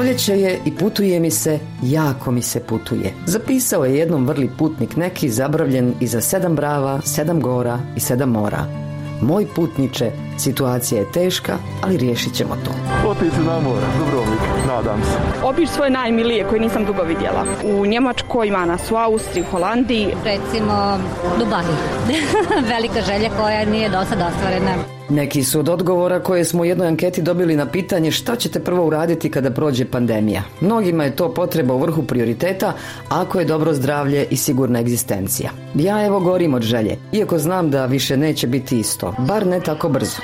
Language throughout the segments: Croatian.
Proljeće je i putuje mi se, jako mi se putuje. Zapisao je jednom vrli putnik neki zabravljen iza 7 brava, 7 gora i 7 mora. Moj putniče, situacija je teška, ali riješit ćemo to. Otići na more, Dubrovnik, nadam se. Obići svoje najmilije koje nisam dugo vidjela. U Njemačkoj, ima nas u Austriji, Holandiji. Recimo Dubai. Velika želja koja nije do sada ostvarena. Neki su od odgovora koje smo u jednoj anketi dobili na pitanje šta ćete prvo uraditi kada prođe pandemija. Mnogima je to potreba u vrhu prioriteta ako je dobro zdravlje i sigurna egzistencija. Ja evo gorim od želje, iako znam da više neće biti isto, bar ne tako brzo.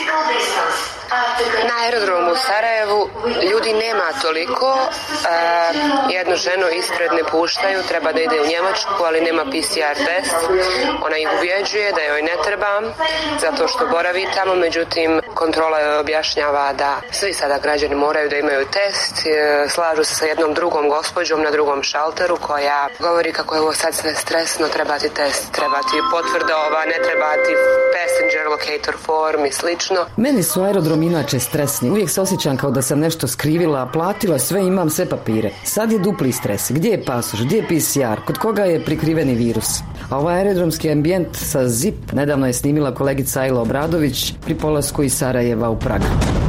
Na aerodromu u Sarajevu ljudi nema toliko, jednu ženu ispred ne puštaju, treba da ide u Njemačku, ali nema PCR test. Ona ih ubjeđuje da joj ne treba, zato što boravi tamo, međutim kontrola joj objašnjava da svi sada građani moraju da imaju test. Slažu se sa jednom drugom gospođom na drugom šalteru koja govori kako je ovo sad sve stresno, treba ti test, treba ti potvrda ova, ne treba ti passenger locator form i slično. Meni su aerodrom inače stresni. Uvijek se osjećam kao da sam nešto skrivila, platila sve, imam sve papire. Sad je dupli stres. Gdje je pasoš? Gdje je PCR? Kod koga je prikriveni virus? A ovaj aerodromski ambijent sa ZIP nedavno je snimila kolegica Ajla Obradović pri polasku iz Sarajeva u Prag.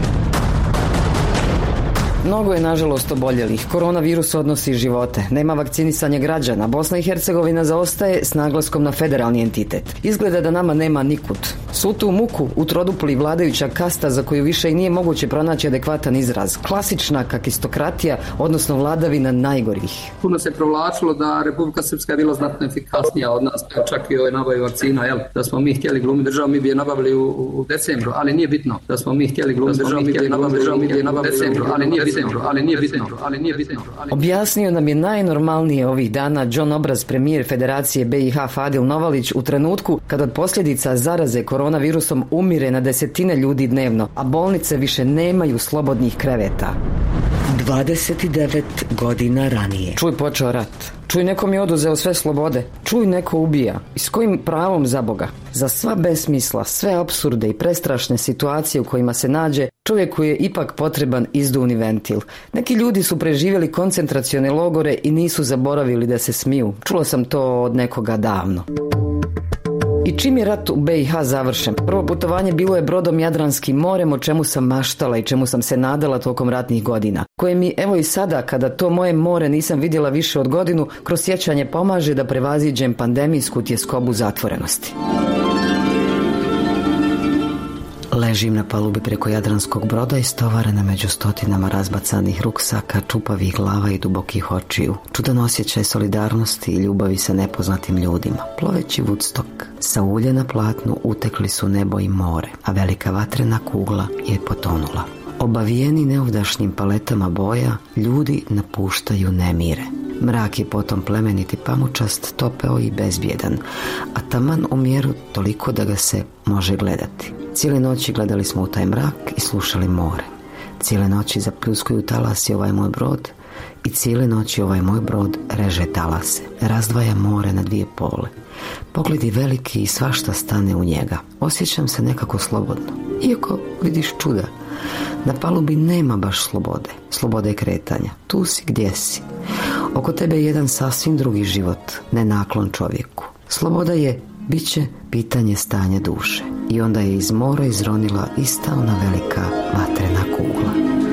Mnogo je nažalost oboljelih. Koronavirus odnosi živote. Nema vakcinisanja građana. Bosna i Hercegovina zaostaje s naglaskom na federalni entitet. Izgleda da nama nema nikud. Svu tu muku utrodupli vladajuća kasta za koju više i nije moguće pronaći adekvatan izraz. Klasična kakistokratija, odnosno vladavina najgorih. Puno se provlačilo da Republika Srpska je bila znatno efikasnija od nas, čak i ove nabavi vakcina, jel? Da smo mi htjeli glumiti državu, mi bi je nabavili u decembru, ali nije bitno. Da smo mi htjeli glumiti državu, mi bi je nabavili u decembru, ali nije bitno. Objasnio nam je najnormalnije ovih dana John Obraz, premijer Federacije BiH Fadil Novalić, u trenutku kad od posljedica zaraze koronavirusom umire na desetine ljudi dnevno, a bolnice više nemaju slobodnih kreveta. 29 godina ranije. Čuj, počeo rat. Čuj, nekom je oduzeo sve slobode. Čuj, neko ubija. I s kojim pravom, za Boga? Za sva besmisla, sve apsurde i prestrašne situacije u kojima se nađe, čovjeku je ipak potreban izduvni ventil. Neki ljudi su preživjeli koncentracione logore i nisu zaboravili da se smiju. Čulo sam to od nekoga davno. I čim je rat u BiH završen, prvo putovanje bilo je brodom Jadranskim morem, o čemu sam maštala i čemu sam se nadala tokom ratnih godina, koje mi evo i sada, kada to moje more nisam vidjela više od godinu, kroz sjećanje pomaže da prevaziđem pandemijsku tjeskobu zatvorenosti. Ležim na palubi preko Jadranskog broda istovarena među stotinama razbacanih ruksaka, čupavih glava i dubokih očiju. Čudan osjećaj solidarnosti i ljubavi sa nepoznatim ljudima. Ploveći Woodstock, sa ulje na platnu utekli su nebo i more, a velika vatrena kugla je potonula. Obavijeni neovdašnjim paletama boja, ljudi napuštaju nemire. Mrak je potom plemeniti pamučast, topeo i bezbjedan, a taman u mjeru toliko da ga se može gledati. Cijele noći gledali smo u taj mrak i slušali more. Cijele noći zapljuskuju talasi ovaj moj brod i cijele noći ovaj moj brod reže talase. Razdvaja more na dvije pole. Pogledi veliki i svašta stane u njega. Osjećam se nekako slobodno. Iako vidiš čuda, na palubi nema baš slobode. Slobode kretanja. Tu si gdje si. Oko tebe je jedan sasvim drugi život, nenaklon čovjeku. Sloboda je, bit će pitanje stanja duše. I onda je iz mora izronila ista ona velika vatrena kugla.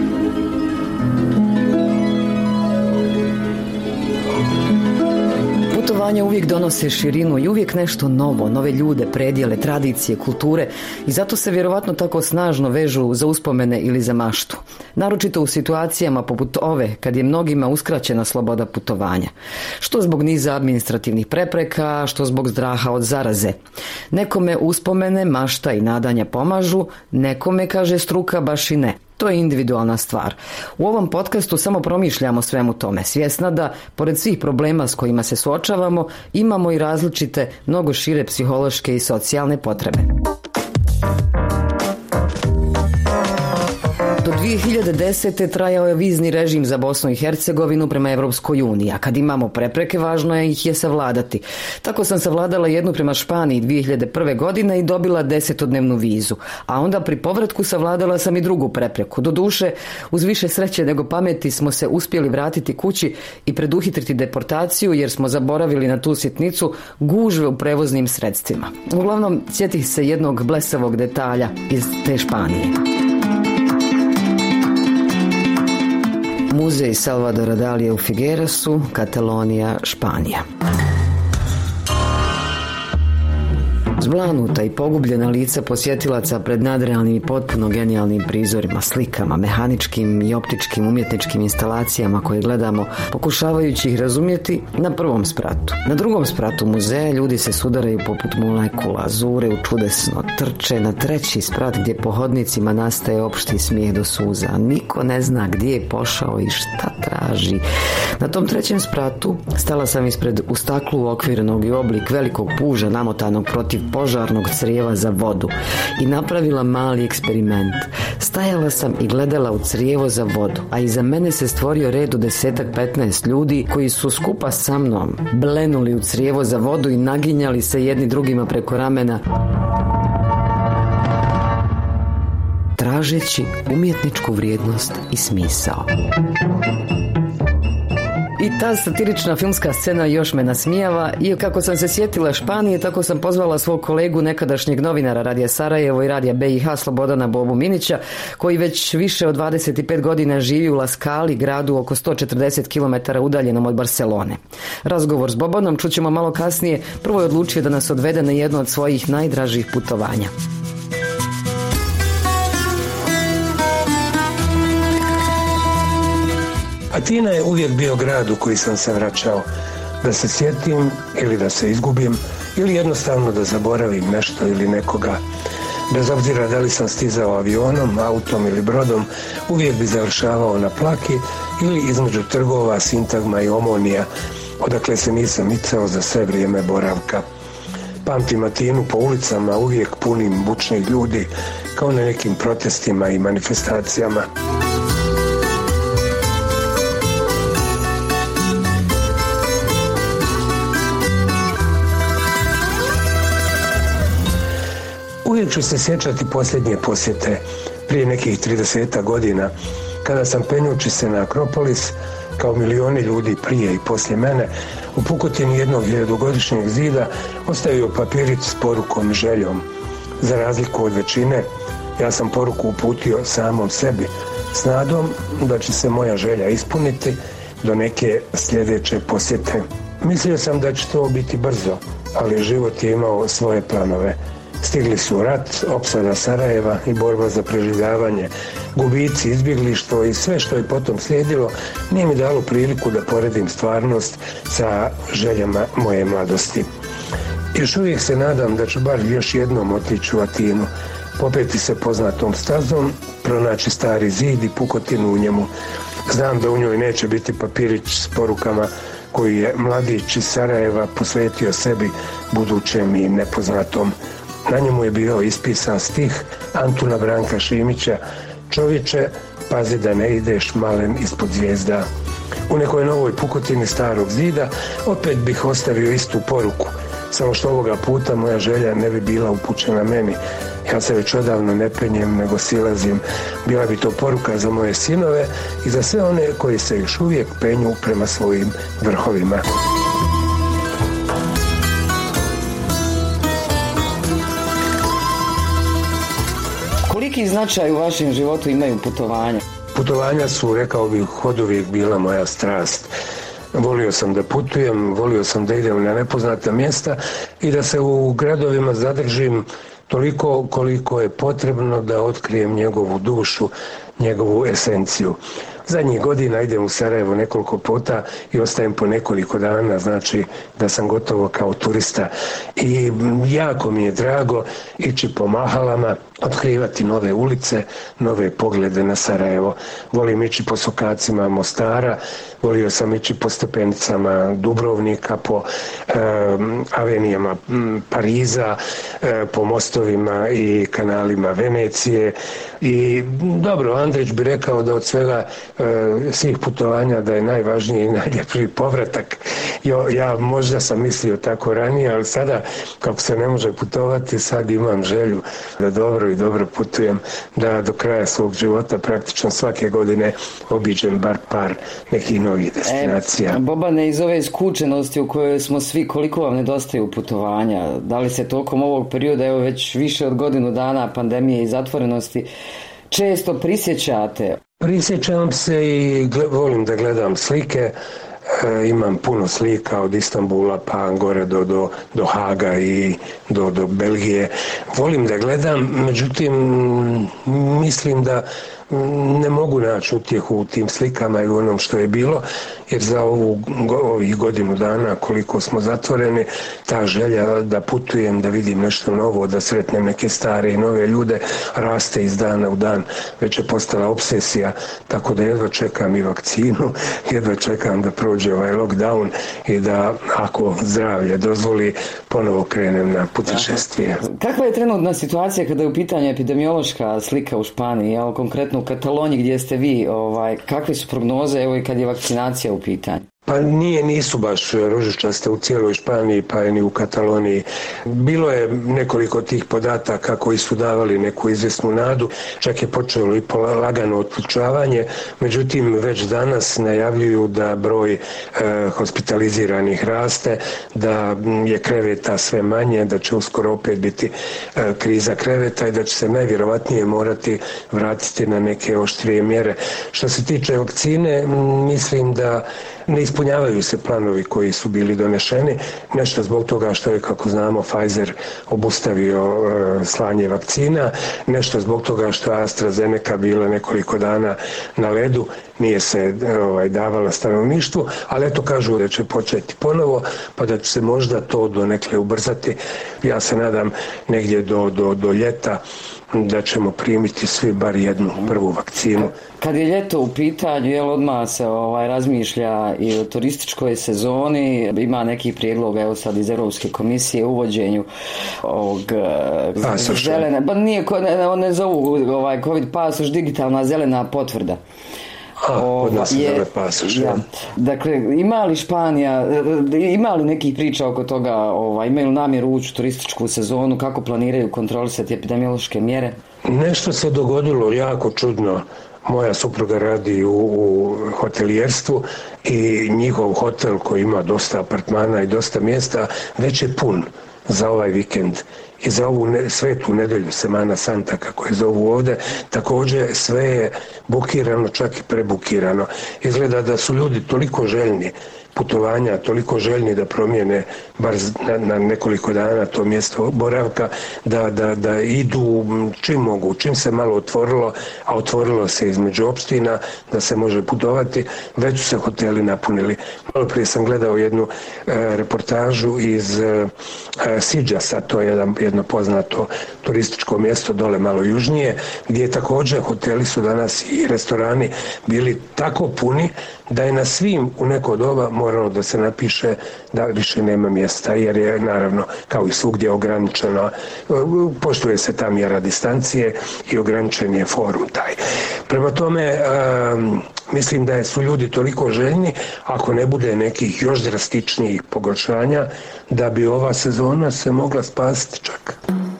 Putovanja uvijek donose širinu i uvijek nešto novo, nove ljude, predjele, tradicije, kulture i zato se vjerovatno tako snažno vežu za uspomene ili za maštu. Naročito u situacijama poput ove, kad je mnogima uskraćena sloboda putovanja. Što zbog niza administrativnih prepreka, što zbog straha od zaraze. Nekome uspomene, mašta i nadanja pomažu, nekome, kaže struka, baš i ne. To je individualna stvar. U ovom podcastu samo promišljamo svemu tome, svjesna da, pored svih problema s kojima se suočavamo, imamo i različite, mnogo šire psihološke i socijalne potrebe. Do 2010. trajao je vizni režim za Bosnu i Hercegovinu prema Evropskoj uniji, a kad imamo prepreke, važno je ih je savladati. Tako sam savladala jednu prema Španiji 2001. godine i dobila 10-dnevnu vizu, a onda pri povratku savladala sam i drugu prepreku. Doduše, uz više sreće nego pameti smo se uspjeli vratiti kući i preduhitriti deportaciju jer smo zaboravili na tu sitnicu gužve u prevoznim sredstvima. Uglavnom, sjetih se jednog blesavog detalja iz te Španije. Muzej Salvadora Dalija u Figueresu, Katalonija, Španija. Zblanuta i pogubljena lica posjetilaca pred nadrealnim i potpuno genijalnim prizorima, slikama, mehaničkim i optičkim umjetničkim instalacijama koje gledamo, pokušavajući ih razumjeti na prvom spratu. Na drugom spratu muzeja ljudi se sudaraju poput molekula, zure u čudesno, trče na treći sprat gdje po hodnicima nastaje opšti smijeh do suza. Niko ne zna gdje je pošao i šta traži. Na tom trećem spratu stala sam ispred u staklu uokvirenog i oblik velikog puža namotanog protiv požarnog crijeva za vodu i napravila mali eksperiment. Stajala sam i gledala u crijevo za vodu, a iza mene se stvorio red od 10-15 ljudi koji su skupa sa mnom blenuli u crijevo za vodu i naginjali se jedni drugima preko ramena, tražeći umjetničku vrijednost i smisao. I ta satirična filmska scena još me nasmijava i kako sam se sjetila Španije, tako sam pozvala svog kolegu, nekadašnjeg novinara Radija Sarajevo i Radija BiH, Slobodana Bobu Minića, koji već više od 25 godina živi u La Scali, gradu oko 140 km udaljenom od Barcelone. Razgovor s Bobanom čućemo malo kasnije. Prvo je odlučio da nas odvede na jedno od svojih najdražih putovanja. Atina je uvijek bio grad u koji sam se vraćao, da se sjetim ili da se izgubim ili jednostavno da zaboravim nešto ili nekoga. Bez obzira da li sam stizao avionom, autom ili brodom, uvijek bi završavao na Plaki ili između trgova Sintagma i Omonija, odakle se nisam micao za sve vrijeme boravka. Pamtim Atinu po ulicama uvijek punim bučnih ljudi, kao na nekim protestima i manifestacijama. Uvijek ću se sjećati posljednje posjete, prije nekih 30 godina, kada sam penjući se na Akropolis, kao milioni ljudi prije i poslije mene, u pukotini jednog 1000-godišnjeg zida ostavio papirić s porukom i željom. Za razliku od većine, ja sam poruku uputio samom sebi, s nadom da će se moja želja ispuniti do neke sljedeće posjete. Mislio sam da će to biti brzo, ali život je imao svoje planove. Stigli su rat, opsada Sarajeva i borba za preživljavanje, gubici, izbjeglištvo i sve što je potom slijedilo nije mi dalo priliku da poredim stvarnost sa željama moje mladosti. Još uvijek se nadam da ću bar još jednom otići u Atinu, popeti se poznatom stazom, pronaći stari zid i pukotinu u njemu. Znam da u njoj neće biti papirić s porukama koji je mladić iz Sarajeva posvetio sebi, budućem i nepoznatom. Na njemu je bio ispisan stih Antuna Branka Šimića: čovječe, pazi da ne ideš malen ispod zvijezda. U nekoj novoj pukotini starog zida opet bih ostavio istu poruku, samo što ovoga puta moja želja ne bi bila upućena meni. Ja se već odavno ne penjem, nego silazim. Bila bi to poruka za moje sinove i za sve one koji se još uvijek penju prema svojim vrhovima. Koliki značaj u vašem životu imaju putovanja? Putovanja su, rekao bih, oduvijek bila moja strast. Volio sam da putujem, volio sam da idem na nepoznata mjesta i da se u gradovima zadržim toliko koliko je potrebno da otkrijem njegovu dušu, njegovu esenciju. Zadnjih godina idem u Sarajevo nekoliko puta i ostajem po nekoliko dana, znači da sam gotovo kao turista. I jako mi je drago ići po mahalama, otkrivati nove ulice, nove poglede na Sarajevo. Volim ići po sokacima Mostara, volio sam ići po stepenicama Dubrovnika, po avenijama Pariza, po mostovima i kanalima Venecije. I dobro, Andrić bi rekao da od svega svih putovanja da je najvažniji i najljepši povratak. Ja možda sam mislio tako ranije, ali sada kako se ne može putovati, sad imam želju da dobro putujem, da do kraja svog života praktično svake godine obiđem bar par nekih novih destinacija. Bobane, iz ove skučenosti u kojoj smo svi, koliko vam nedostaju putovanja? Da li se tokom ovog perioda, evo već više od godinu dana pandemije i zatvorenosti, često prisjećate? Prisjećam se i volim da gledam slike. Imam puno slika od Istanbula pa gore do Haga i do Belgije. Volim da gledam, međutim mislim da ne mogu naći utjehu u tim slikama i u onom što je bilo, jer za ovih godinu dana koliko smo zatvoreni, ta želja da putujem, da vidim nešto novo, da sretnem neke stare i nove ljude, raste iz dana u dan. Već je postala obsesija, tako da jedva čekam i vakcinu, jedva čekam da prođe ovaj lockdown i da, ako zdravlje dozvoli, ponovo krenem na putešestvije. Kakva je trenutna situacija kada je u pitanju epidemiološka slika u Španiji, evo konkretno u Kataloniji gdje ste vi, kakve su prognoze, evo i kad je vakcinacija u pitanju? Pa nisu baš ružičaste u cijeloj Španiji, pa ni u Kataloniji. Bilo je nekoliko tih podataka koji su davali neku izvjesnu nadu, čak je počelo i lagano otpučavanje, međutim već danas najavljuju da broj hospitaliziranih raste, da je kreveta sve manje, da će uskoro opet biti kriza kreveta i da će se najvjerovatnije morati vratiti na neke oštrije mjere. Što se tiče vakcine, mislim da ne ispunjavaju se planovi koji su bili donešeni, nešto zbog toga što je, kako znamo, Pfizer obustavio slanje vakcina, nešto zbog toga što je AstraZeneca bila nekoliko dana na ledu, nije se davala stanovništvu, ali eto kažu da će početi ponovo, pa da će se možda to donekle ubrzati. Ja se nadam negdje do ljeta da ćemo primiti svi bar jednu prvu vakcinu. Kad je ljeto u pitanju, odmah se razmišlja i o turističkoj sezoni, ima neki prijedlog, evo sad iz Europske komisije, uvođenju ovog zelene, pa nije, ne zovu COVID pasoš, digitalna zelena potvrda. Dakle, ima li Španija, ima li nekih priča oko toga, imaju li namjeru ući u turističku sezonu, kako planiraju kontrolisati epidemiološke mjere? Nešto se dogodilo jako čudno. Moja supruga radi u hotelijerstvu i njihov hotel koji ima dosta apartmana i dosta mjesta već je pun za ovaj vikend. I za ovu svetu nedelju, Semana Santa, kako je zovu ovdje, također sve je bukirano, čak i prebukirano. Izgleda da su ljudi toliko željni putovanja, toliko željni da promijene bar na nekoliko dana to mjesto boravka, da idu čim mogu, čim se malo otvorilo, a otvorilo se između opština da se može putovati, već su se hoteli napunili. Malo prije sam gledao jednu reportažu iz Sitgesa, to je jedno poznato turističko mjesto dole malo južnije, gdje također hoteli su danas i restorani bili tako puni da je na svim u neko doba moralo da se napiše da više nema mjesta, jer je naravno kao i svugdje ograničeno, poštuje se ta mjera distancije i ograničen je forum taj. Prema tome, mislim da su ljudi toliko željni, ako ne bude nekih još drastičnijih pogoršanja, da bi ova sezona se mogla spasiti čak.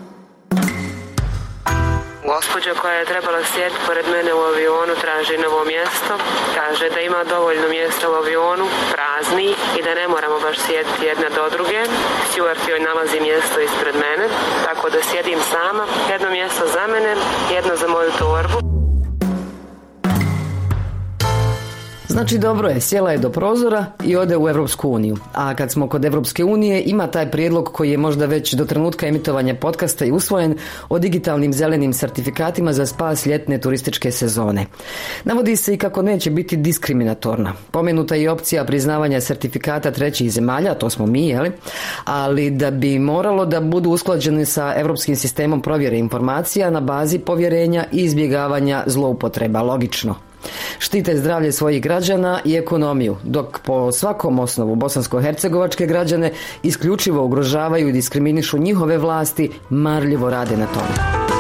Gospođa koja je trebala sjediti pored mene u avionu traži novo mjesto. Kaže da ima dovoljno mjesta u avionu, prazni, i da ne moramo baš sjediti jedna do druge. Steward joj nalazi mjesto ispred mene, tako da sjedim sama. Jedno mjesto za mene, jedno za moju torbu. Znači dobro je, sjela je do prozora i ode u Europsku uniju. A kad smo kod Europske unije, ima taj prijedlog koji je možda već do trenutka emitovanja podcasta i usvojen o digitalnim zelenim sertifikatima za spas ljetne turističke sezone. Navodi se i kako neće biti diskriminatorna. Pomenuta je opcija priznavanja sertifikata trećih zemalja, to smo mi, ali da bi moralo da budu usklađeni sa europskim sistemom provjere informacija na bazi povjerenja i izbjegavanja zloupotreba, logično. Štite zdravlje svojih građana i ekonomiju, dok po svakom osnovu bosansko-hercegovačke građane isključivo ugrožavaju i diskriminišu njihove vlasti, marljivo rade na tome.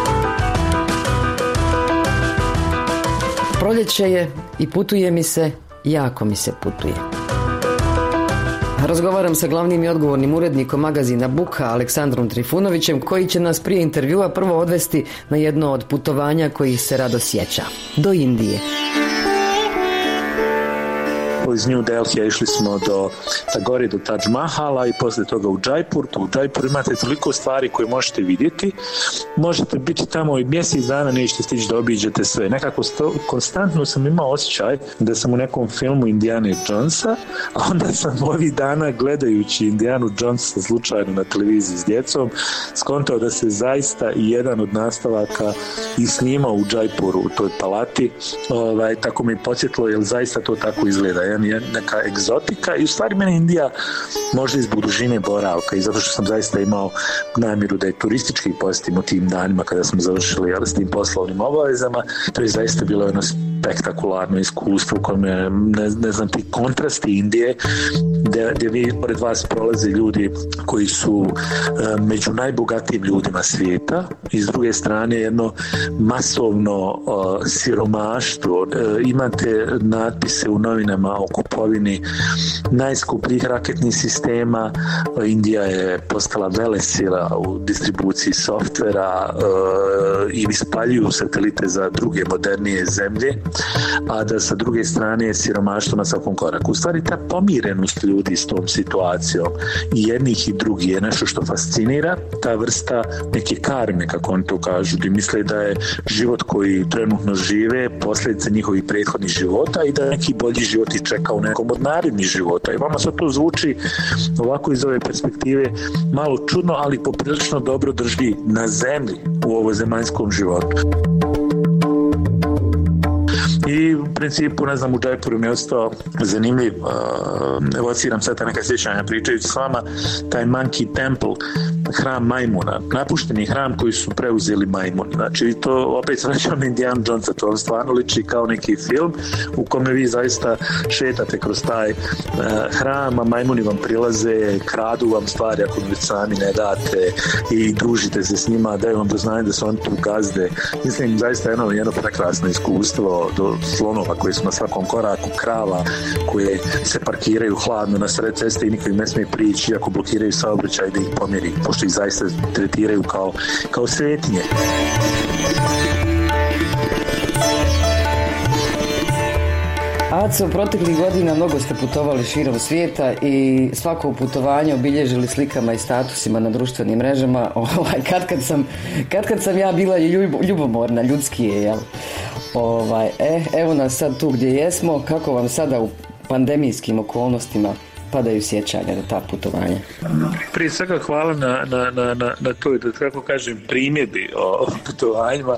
Proljeće je i putuje mi se, jako mi se putuje. Razgovaram sa glavnim i odgovornim urednikom magazina Buka, Aleksandrom Trifunovićem, koji će nas prije intervjua prvo odvesti na jedno od putovanja kojih se rado sjeća. Do Indije. Iz New Delhija išli smo do Tagore, do Taj Mahala i poslije toga u Jaipur. U Jaipuru imate toliko stvari koje možete vidjeti. Možete biti tamo i mjesec dana, nećete stići da obiđete sve. Nekako konstantno sam imao osjećaj da sam u nekom filmu Indiane Jonesa, a onda sam ovih dana gledajući Indianu Jonesa slučajno na televiziji s djecom skontao da se zaista i jedan od nastavaka i snimao u Jaipuru, u toj palati. Tako mi podsjetilo, jer zaista to tako izgleda. Neka egzotika i u stvari mene Indija možda iz dužine boravka i zato što sam zaista imao namjeru da je turistički posjetim u tim danima kada smo završili s tim poslovnim obavezama. To je zaista bilo jedno spektakularno iskustvo u kojem ne znam ti kontrasti Indije gdje vi pored vas prolaze ljudi koji su među najbogatijim ljudima svijeta i s druge strane jedno masovno siromaštvo. Imate natpise u novinama o kupovini najskupljih raketnih sistema. Indija je postala velesila u distribuciji softvera i ispaljuju satelite za druge modernije zemlje, a da sa druge strane je siromaštvo na svakom koraku. U stvari ta pomirenost ljudi s tom situacijom i jednih i drugih je nešto što fascinira, ta vrsta neke karme, kako oni to kažu, gdje misle da je život koji trenutno žive posljedica njihovih prethodnih života i da neki bolji život ih čeka u nekom od narednih života. I vama sad to zvuči ovako iz ove perspektive malo čudno, ali poprilično dobro drži na zemlji u ovozemaljskom životu. I u principu, ne znam, u Jaipuru mi je ostao zanimljiv, evociram sad neka sjećanja pričajući s vama, taj Monkey Temple, hram majmuna, napušteni hram koji su preuzeli majmuni. Znači, to opet srećam Indiana Jonesa, to vam stvarno liči kao neki film u kome vi zaista šetate kroz taj hram, a majmuni vam prilaze, kradu vam stvari ako već sami ne date i družite se s njima, daju vam do znanja da su oni tu gazde. Mislim, zaista jedno prekrasno iskustvo do slonova koji su na svakom koraku, krava koje se parkiraju hladno na sred ceste i niko im ne smije prići iako blokiraju saobraćaj da ih pomjeri, pošto ih zaista tretiraju kao svetinje. Aco, proteklih godina mnogo ste putovali širom svijeta i svako putovanje obilježili slikama i statusima na društvenim mrežama. Kad sam ja bila ljubomorna, ljudski je, jel? Evo nas sad tu gdje jesmo. Kako vam sada u pandemijskim okolnostima padaju sjećanja na ta putovanja? Prije svega hvala na toj, da kako kažem, primjedbi o putovanjima.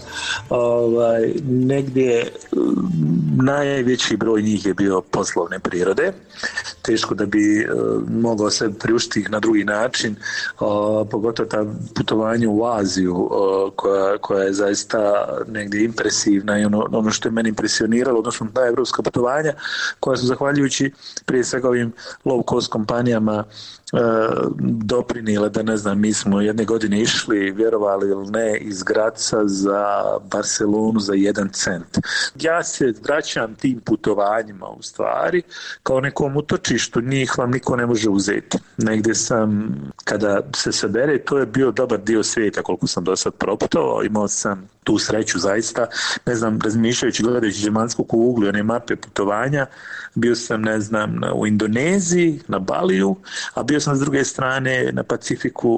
Negdje najveći broj njih je bio poslovne prirode. Teško da bi mogao se priuštiti ih na drugi način, pogotovo ta putovanja u Aziju koja je zaista negdje impresivna i ono što je meni impresioniralo, odnosno ta evropska putovanja koja su zahvaljujući prije svega ovim low cost kompanijama doprinile da, ne znam, mi smo jedne godine išli, vjerovali ili ne, iz Graca za Barcelonu za 1 cent. Ja se vraćam tim putovanjima u stvari kao nekom utočištu, njih vam niko ne može uzeti. Negdje sam, kada se sabere, to je bio dobar dio svijeta koliko sam do sad proputovao, imao sam tu sreću zaista, ne znam, razmišljajući, gledajući zemaljsku kuglu i one mape putovanja, bio sam, ne znam, u Indoneziji, na Baliju, a bio sam s druge strane na Pacifiku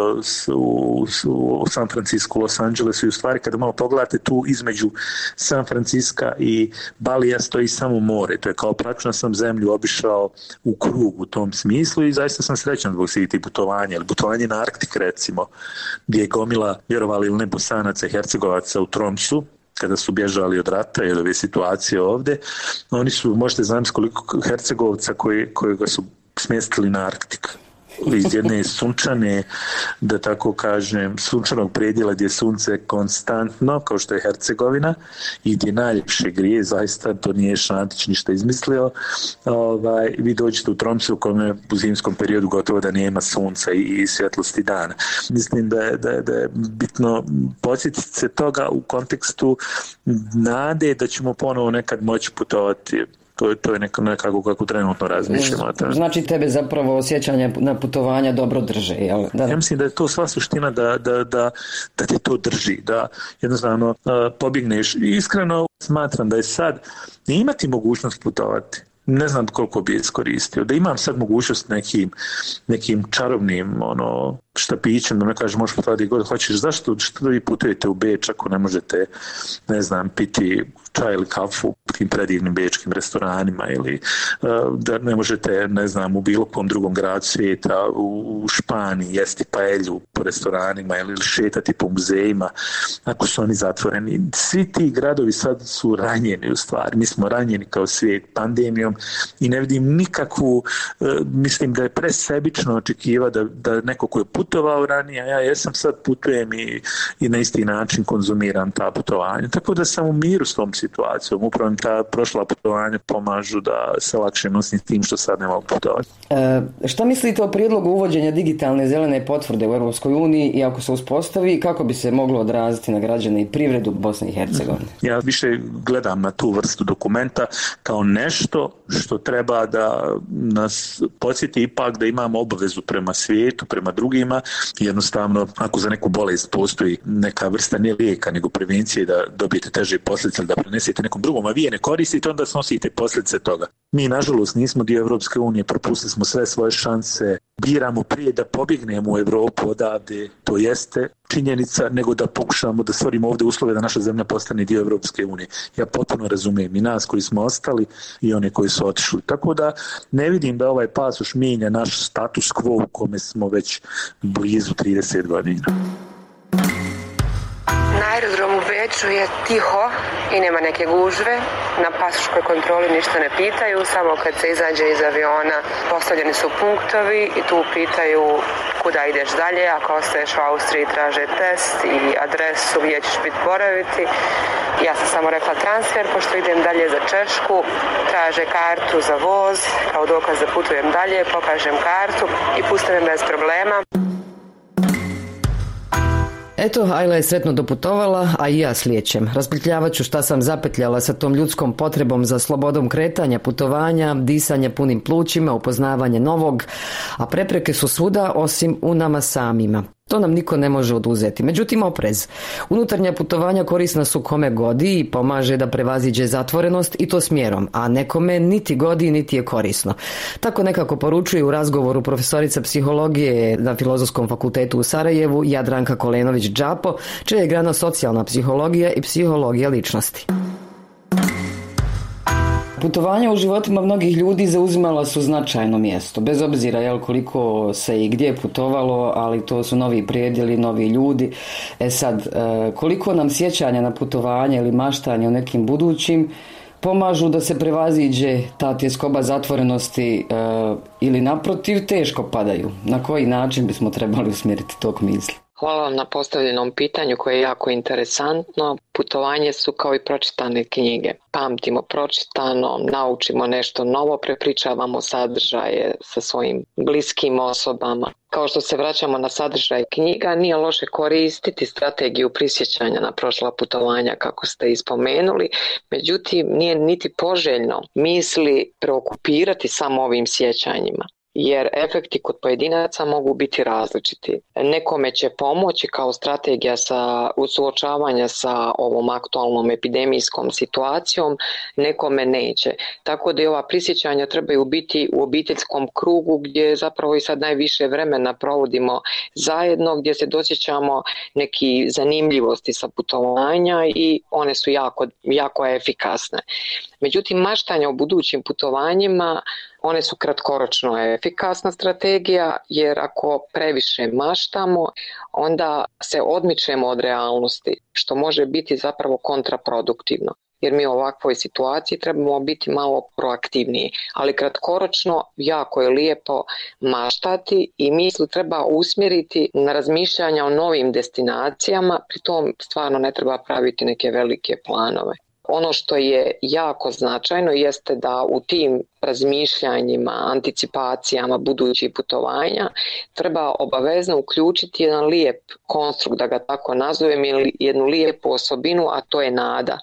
u San Francisco, Los Angelesu, i u stvari kada malo pogledate tu između San Francisca i Balija stoji samo more. To je kao praktično sam zemlju obišao u krug u tom smislu i zaista sam srećan zbog svih tih putovanja. Ili putovanje na Arktik recimo, gdje je gomila, vjerovali ili ne, Bosanaca i Hercegovaca u Tromsu, kada su bježali od rata i od ove situacije ovdje. Oni su, možete zamisliti koliko Hercegovca koji ga su smjestili na Arktik. Iz jedne sunčane, da tako kažem, sunčanog predjela gdje je sunce konstantno, kao što je Hercegovina, i gdje najljepše grije, zaista to nije Šantić ništa izmislio. Vi dođete u Tromsu u kome u zimskom periodu gotovo da nema sunca i svjetlosti dana. Mislim da je bitno podsjetiti se toga u kontekstu nade da ćemo ponovo nekad moći putovati. To je nekako kako trenutno razmišljamo. Znači tebe zapravo osjećanje na putovanja dobro drže, jel? Da. Ja mislim da je to sva suština da te to drži, da jednostavno pobjegneš. Iskreno smatram da je sad imati mogućnost putovati. Ne znam koliko bi iskoristio. Da imam sad mogućnost nekim čarobnim štapićem, da ne kažem možeš putovati gdje god hoćeš. Zašto vi putujete u Beč ako ne možete, ne znam, piti čaj ili kafu u tim predivnim bečkim restoranima, ili da ne možete, ne znam, u bilo kom drugom gradu svijeta, u Španiji jesti paelju po restoranima ili šetati po muzejima ako su oni zatvoreni. Svi ti gradovi sad su ranjeni u stvari. Mi smo ranjeni kao svijet pandemijom i ne vidim nikakvu, mislim da je presebično očekiva da neko ko je putovao ranije, a ja jesam sad putujem i na isti način konzumiram ta putovanja. Tako da sam u miru s tom situacijom. Upravo im ta prošla putovanja pomažu da se lakše nosim s tim što sad ne mogu putovati. Šta mislite o prijedlogu uvođenja digitalne zelene potvrde u Europskoj uniji i ako se uspostavi, kako bi se moglo odraziti na građane i privredu Bosne i Hercegovine? Ja više gledam na tu vrstu dokumenta kao nešto što treba da nas podsjeti ipak da imamo obavezu prema svijetu, prema drugima. Jednostavno, ako za neku bolest postoji neka vrsta ne lijeka, nego prevencije da dobijete teže posljedice, da prenesete nekom drugom, a vi je ne koristite, onda snosite posljedice toga. Mi, nažalost, nismo dio Europske unije, propustili smo sve svoje šanse, biramo prije da pobjegnemo u Europu odavde, to jeste činjenica, nego da pokušamo da stvorimo ovdje uslove da naša zemlja postane dio Europske unije. Ja potpuno razumijem i nas koji smo ostali i one koji su otišli. Tako da ne vidim da ovaj pasoš mijenja naš status quo u kome smo već blizu 30 godina. Na aerodromu u Beču je tiho i nema neke gužve. Na pasoškoj kontroli ništa ne pitaju, samo kad se izađe iz aviona postavljeni su punktovi i tu pitaju kuda ideš dalje. Ako ostaješ u Austriji traže test i adresu gdje ćeš biti boraviti. Ja sam samo rekla transfer, pošto idem dalje za Češku, traže kartu za voz, kao dokaz da putujem dalje, pokažem kartu i puste me bez problema. Eto, Ajla je sretno doputovala, a i ja slijećem. Raspetljavat ću šta sam zapetljala sa tom ljudskom potrebom za slobodom kretanja, putovanja, disanja punim plućima, upoznavanje novog, a prepreke su svuda osim u nama samima. To nam niko ne može oduzeti. Međutim, oprez. Unutarnja putovanja korisna su kome godi i pomaže da prevaziđe zatvorenost i to s mjerom, a nekome niti godi niti je korisno. Tako nekako poručuje u razgovoru profesorica psihologije na Filozofskom fakultetu u Sarajevu Jadranka Kolenović-Đapo, čija je grana socijalna psihologija i psihologija ličnosti. Putovanja u životima mnogih ljudi zauzimala su značajno mjesto, bez obzira koliko se i gdje putovalo, ali to su novi predjeli, novi ljudi. Sad, koliko nam sjećanja na putovanje ili maštanje o nekim budućim pomažu da se prevaziđe ta tjeskoba zatvorenosti ili naprotiv teško padaju? Na koji način bismo trebali usmjeriti tok misli? Hvala vam na postavljenom pitanju koje je jako interesantno. Putovanje su kao i pročitane knjige. Pamtimo pročitano, naučimo nešto novo, prepričavamo sadržaje sa svojim bliskim osobama. Kao što se vraćamo na sadržaj knjiga, nije loše koristiti strategiju prisjećanja na prošla putovanja kako ste ispomenuli, međutim nije niti poželjno misli preokupirati samo ovim sjećanjima. jer efekti kod pojedinaca mogu biti različiti. Nekome će pomoći kao strategija suočavanja sa ovom aktualnom epidemijskom situacijom, nekome neće. Tako da i ova prisjećanja trebaju biti u obiteljskom krugu gdje zapravo i sad najviše vremena provodimo zajedno, gdje se dosjećamo neki zanimljivosti sa putovanja i one su jako efikasne. Međutim, maštanje o budućim putovanjima, one su kratkoročno efikasna strategija, jer ako previše maštamo, onda se odmičemo od realnosti, što može biti zapravo kontraproduktivno. Jer mi u ovakvoj situaciji trebamo biti malo proaktivniji. Ali kratkoročno jako je lijepo maštati i misli treba usmjeriti na razmišljanja o novim destinacijama, pritom stvarno ne treba praviti neke velike planove. Ono što je jako značajno jeste da u tim razmišljanjima, anticipacijama budućih putovanja treba obavezno uključiti jedan lijep konstrukt, da ga tako nazovem, ili jednu lijepu osobinu, a to je nada.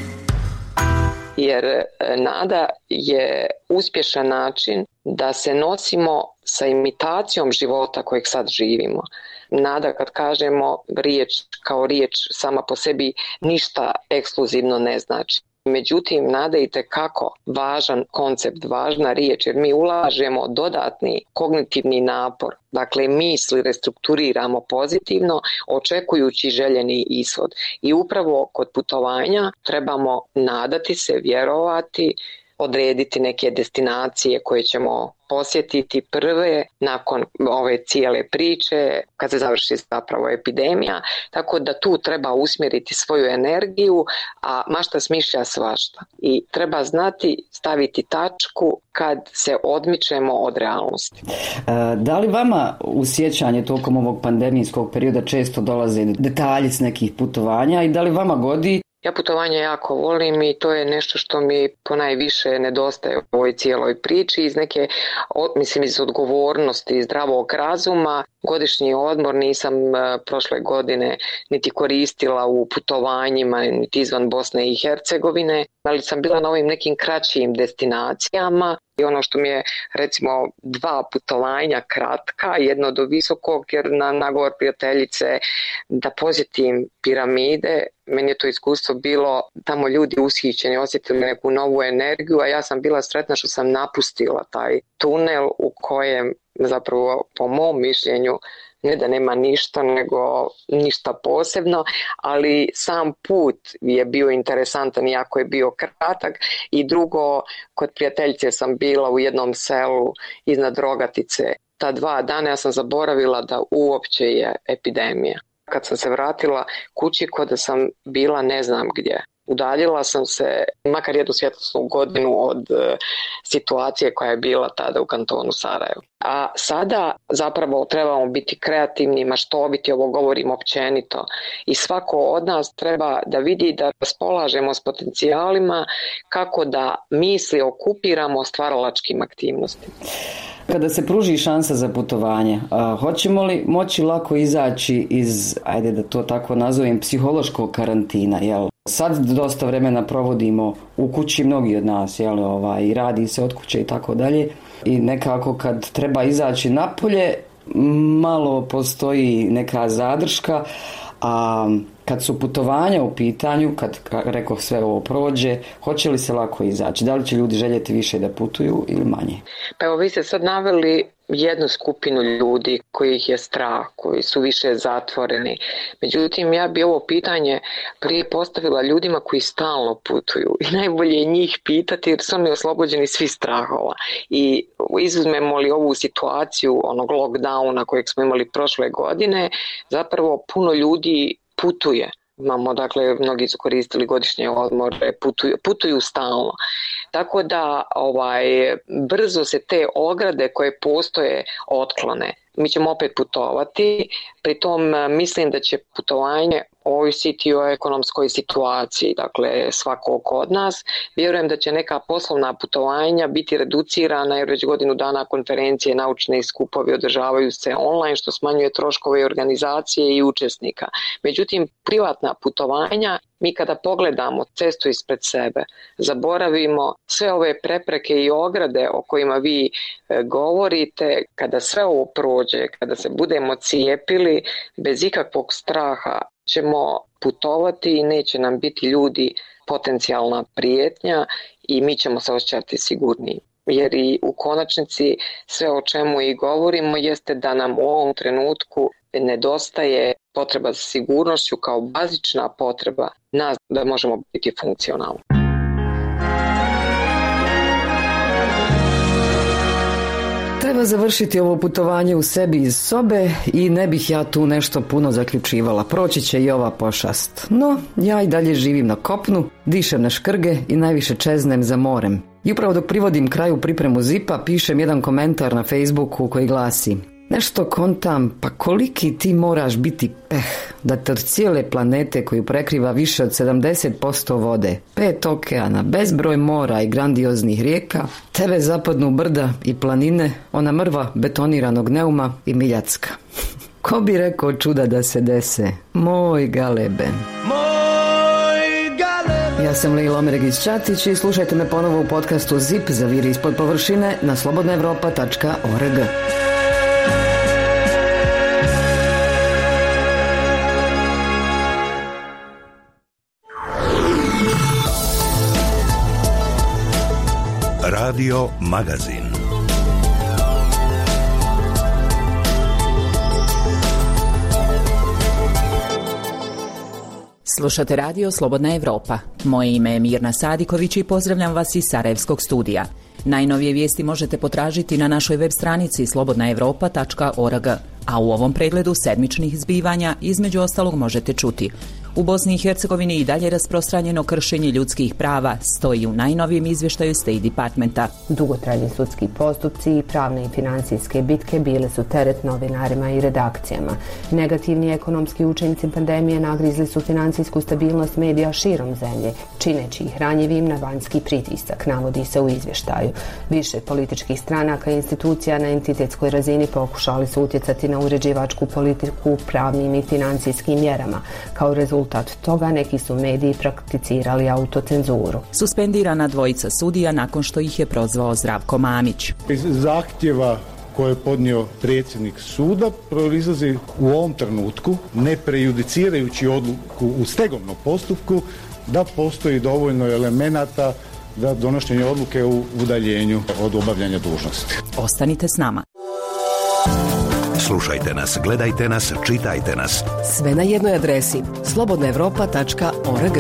Jer nada je uspješan način da se nosimo sa imitacijom života kojeg sad živimo. Nada, kad kažemo riječ kao riječ sama po sebi, ništa ekskluzivno ne znači. Međutim, nada je itekako važan koncept, važna riječ, jer mi ulažemo dodatni kognitivni napor. Dakle, misli restrukturiramo pozitivno, očekujući željeni ishod. I upravo kod putovanja trebamo nadati se, vjerovati, odrediti neke destinacije koje ćemo posjetiti prve nakon ove cijele priče, kad se završi zapravo epidemija, tako da tu treba usmjeriti svoju energiju, a mašta smišlja svašta. I treba znati staviti tačku kad se odmičemo od realnosti. Da li vama u sjećanje tokom ovog pandemijskog perioda često dolaze detalji s nekih putovanja i da li vama godi? Ja putovanje jako volim i to je nešto što mi ponajviše nedostaje u ovoj cijeloj priči iz odgovornosti i zdravog razuma. Godišnji odmor nisam prošle godine niti koristila u putovanjima, niti izvan Bosne i Hercegovine, ali sam bila na ovim nekim kraćim destinacijama. I ono što mi je, recimo, 2 putovanja kratka, jedno do Visokog, jer na nagovor prijateljice da posjetim piramide, meni je to iskustvo bilo tamo ljudi ushićeni, osjetili neku novu energiju, a ja sam bila sretna što sam napustila taj tunel u kojem zapravo, po mom mišljenju, ne da nema ništa, nego ništa posebno, ali sam put je bio interesantan, iako je bio kratak. I drugo, kod prijateljice sam bila u jednom selu iznad Rogatice. Ta 2 dana ja sam zaboravila da uopće je epidemija. Kad sam se vratila kući, kod da sam bila ne znam gdje. Udaljila sam se makar jednu svjetlosnu godinu od situacije koja je bila tada u kantonu Sarajevo. A sada zapravo trebamo biti kreativni, maštoviti, ovo govorim općenito. I svako od nas treba da vidi da raspolažemo s potencijalima kako da misli okupiramo stvaralačkim aktivnostima. Kada se pruži šansa za putovanje, hoćemo li moći lako izaći iz, ajde da to tako nazovem, psihološkog karantina, jel? Sad dosta vremena provodimo u kući, mnogi od nas, jel, i radi se od kuće i tako dalje. I nekako kad treba izaći napolje, malo postoji neka zadrška, a kad su putovanja u pitanju, kad rekoh sve ovo prođe, hoće li se lako izaći? Da li će ljudi željeti više da putuju ili manje? Pa evo, vi ste sad naveli jednu skupinu ljudi kojih je strah, koji su više zatvoreni. Međutim, ja bi ovo pitanje prije postavila ljudima koji stalno putuju. I najbolje je njih pitati jer su oni oslobođeni svi strahova. I izuzmemo li ovu situaciju onog lockdowna kojeg smo imali prošle godine, zapravo puno ljudi putuje. Imamo, dakle, mnogi su koristili godišnje odmore, putuju stalno. Tako da brzo se te ograde koje postoje otklone. Mi ćemo opet putovati, pritom mislim da će putovanje ovisiti o ekonomskoj situaciji, dakle svakog od nas. Vjerujem da će neka poslovna putovanja biti reducirana jer već godinu dana konferencije, naučne i skupovi održavaju se online, što smanjuje troškove organizacije i učesnika. Međutim, privatna putovanja, mi kada pogledamo cestu ispred sebe, zaboravimo sve ove prepreke i ograde o kojima vi govorite, kada sve ovo prođe, kada se budemo cijepili, bez ikakvog straha ćemo putovati i neće nam biti ljudi potencijalna prijetnja i mi ćemo se osjećati sigurniji. Jer i u konačnici sve o čemu i govorimo jeste da nam u ovom trenutku nedostaje potreba za sigurnošću kao bazična potreba nas da možemo biti funkcionalni. Treba završiti ovo putovanje u sebi iz sobe i ne bih ja tu nešto puno zaključivala. Proći će i ova pošast. No, ja i dalje živim na kopnu, dišem na škrge i najviše čeznem za morem. I upravo dok privodim kraju pripremu zipa, pišem jedan komentar na Facebooku koji glasi: nešto kontam, pa koliki ti moraš biti peh da te od cijele planete koju prekriva više od 70% vode, 5 okeana, bezbroj mora i grandioznih rijeka, tebe zapadnu brda i planine, ona mrva betoniranog neuma i miljacka. Ko bi rekao čuda da se dese? Moj galeben. Ja sam Lejla Omeregić-Ćatić i slušajte me ponovo u podcastu ZIP za viri ispod površine na slobodnaevropa.org. Radio Magazin. Slušate radio Slobodna Evropa. Moje ime je Mirna Sadiković i pozdravljam vas iz Sarajevskog studija. Najnovije vijesti možete potražiti na našoj web stranici slobodnaevropa.org, a u ovom pregledu sedmičnih zbivanja između ostalog možete čuti: u Bosni i Hercegovini i dalje rasprostranjeno kršenje ljudskih prava, stoji u najnovijem izvještaju State Departmenta. Dugotrajni sudski postupci i pravne i financijske bitke bile su teret novinarima i redakcijama. Negativni ekonomski učinci pandemije nagrizli su financijsku stabilnost medija širom zemlje, čineći ih ranjivim na vanjski pritisak, navodi se u izvještaju. Više političkih stranaka i institucija na entitetskoj razini pokušali su utjecati na uređivačku politiku pravnim i financijskim mjerama. Kao rezultat toga neki su mediji prakticirali autocenzuru. Suspendirana dvojica sudija nakon što ih je prozvao Zdravko Mamić. Iz zahtjeva koje je podnio predsjednik suda proizlazi u ovom trenutku, ne prejudicirajući odluku u stegovnom postupku, da postoji dovoljno elemenata da donošenje odluke u udaljenju od obavljanja dužnosti. Ostanite s nama. Slušajte nas, gledajte nas, čitajte nas. Sve na jednoj adresi slobodnaevropa.org.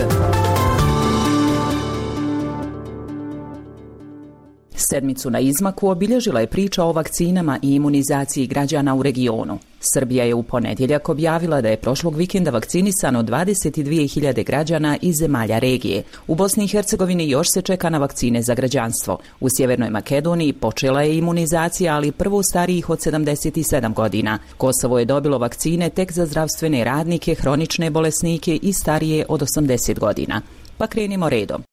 Sedmicu na izmaku obilježila je priča o vakcinama i imunizaciji građana u regionu. Srbija je u ponedjeljak objavila da je prošlog vikenda vakcinisano 22.000 građana iz zemalja regije. U Bosni i Hercegovini još se čeka na vakcine za građanstvo. U Sjevernoj Makedoniji počela je imunizacija, ali prvo starijih od 77 godina. Kosovo je dobilo vakcine tek za zdravstvene radnike, hronične bolesnike i starije od 80 godina. Pa krenimo redom.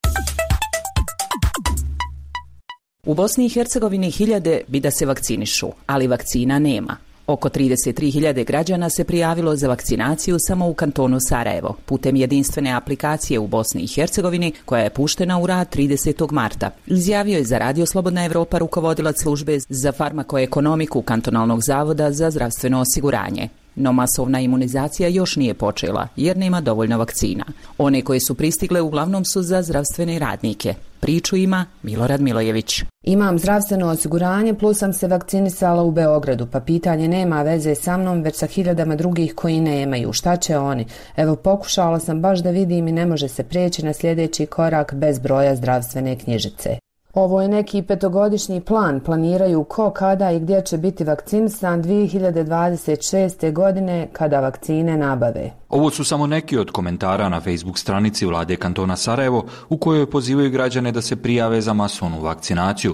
U Bosni i Hercegovini hiljade bi da se vakcinišu, ali vakcina nema. Oko 33.000 građana se prijavilo za vakcinaciju samo u kantonu Sarajevo, putem jedinstvene aplikacije u Bosni i Hercegovini, koja je puštena u rad 30. marta. Izjavio je za Radio Slobodna Evropa rukovodilac službe za farmakoekonomiku Kantonalnog zavoda za zdravstveno osiguranje. No masovna imunizacija još nije počela, jer nema dovoljno vakcina. One koje su pristigle uglavnom su za zdravstvene radnike. Priču ima Milorad Milojević. Imam zdravstveno osiguranje, plus sam se vakcinisala u Beogradu, pa pitanje nema veze sa mnom, već sa hiljadama drugih koji nemaju. Šta će oni? Evo, pokušala sam baš da vidim i ne može se prijeći na sljedeći korak bez broja zdravstvene knjižice. Ovo je neki 5-godišnji plan, planiraju ko, kada i gdje će biti vakcinisan 2026. godine kada vakcine nabave. Ovo su samo neki od komentara na Facebook stranici vlade kantona Sarajevo u kojoj pozivaju građane da se prijave za masovnu vakcinaciju.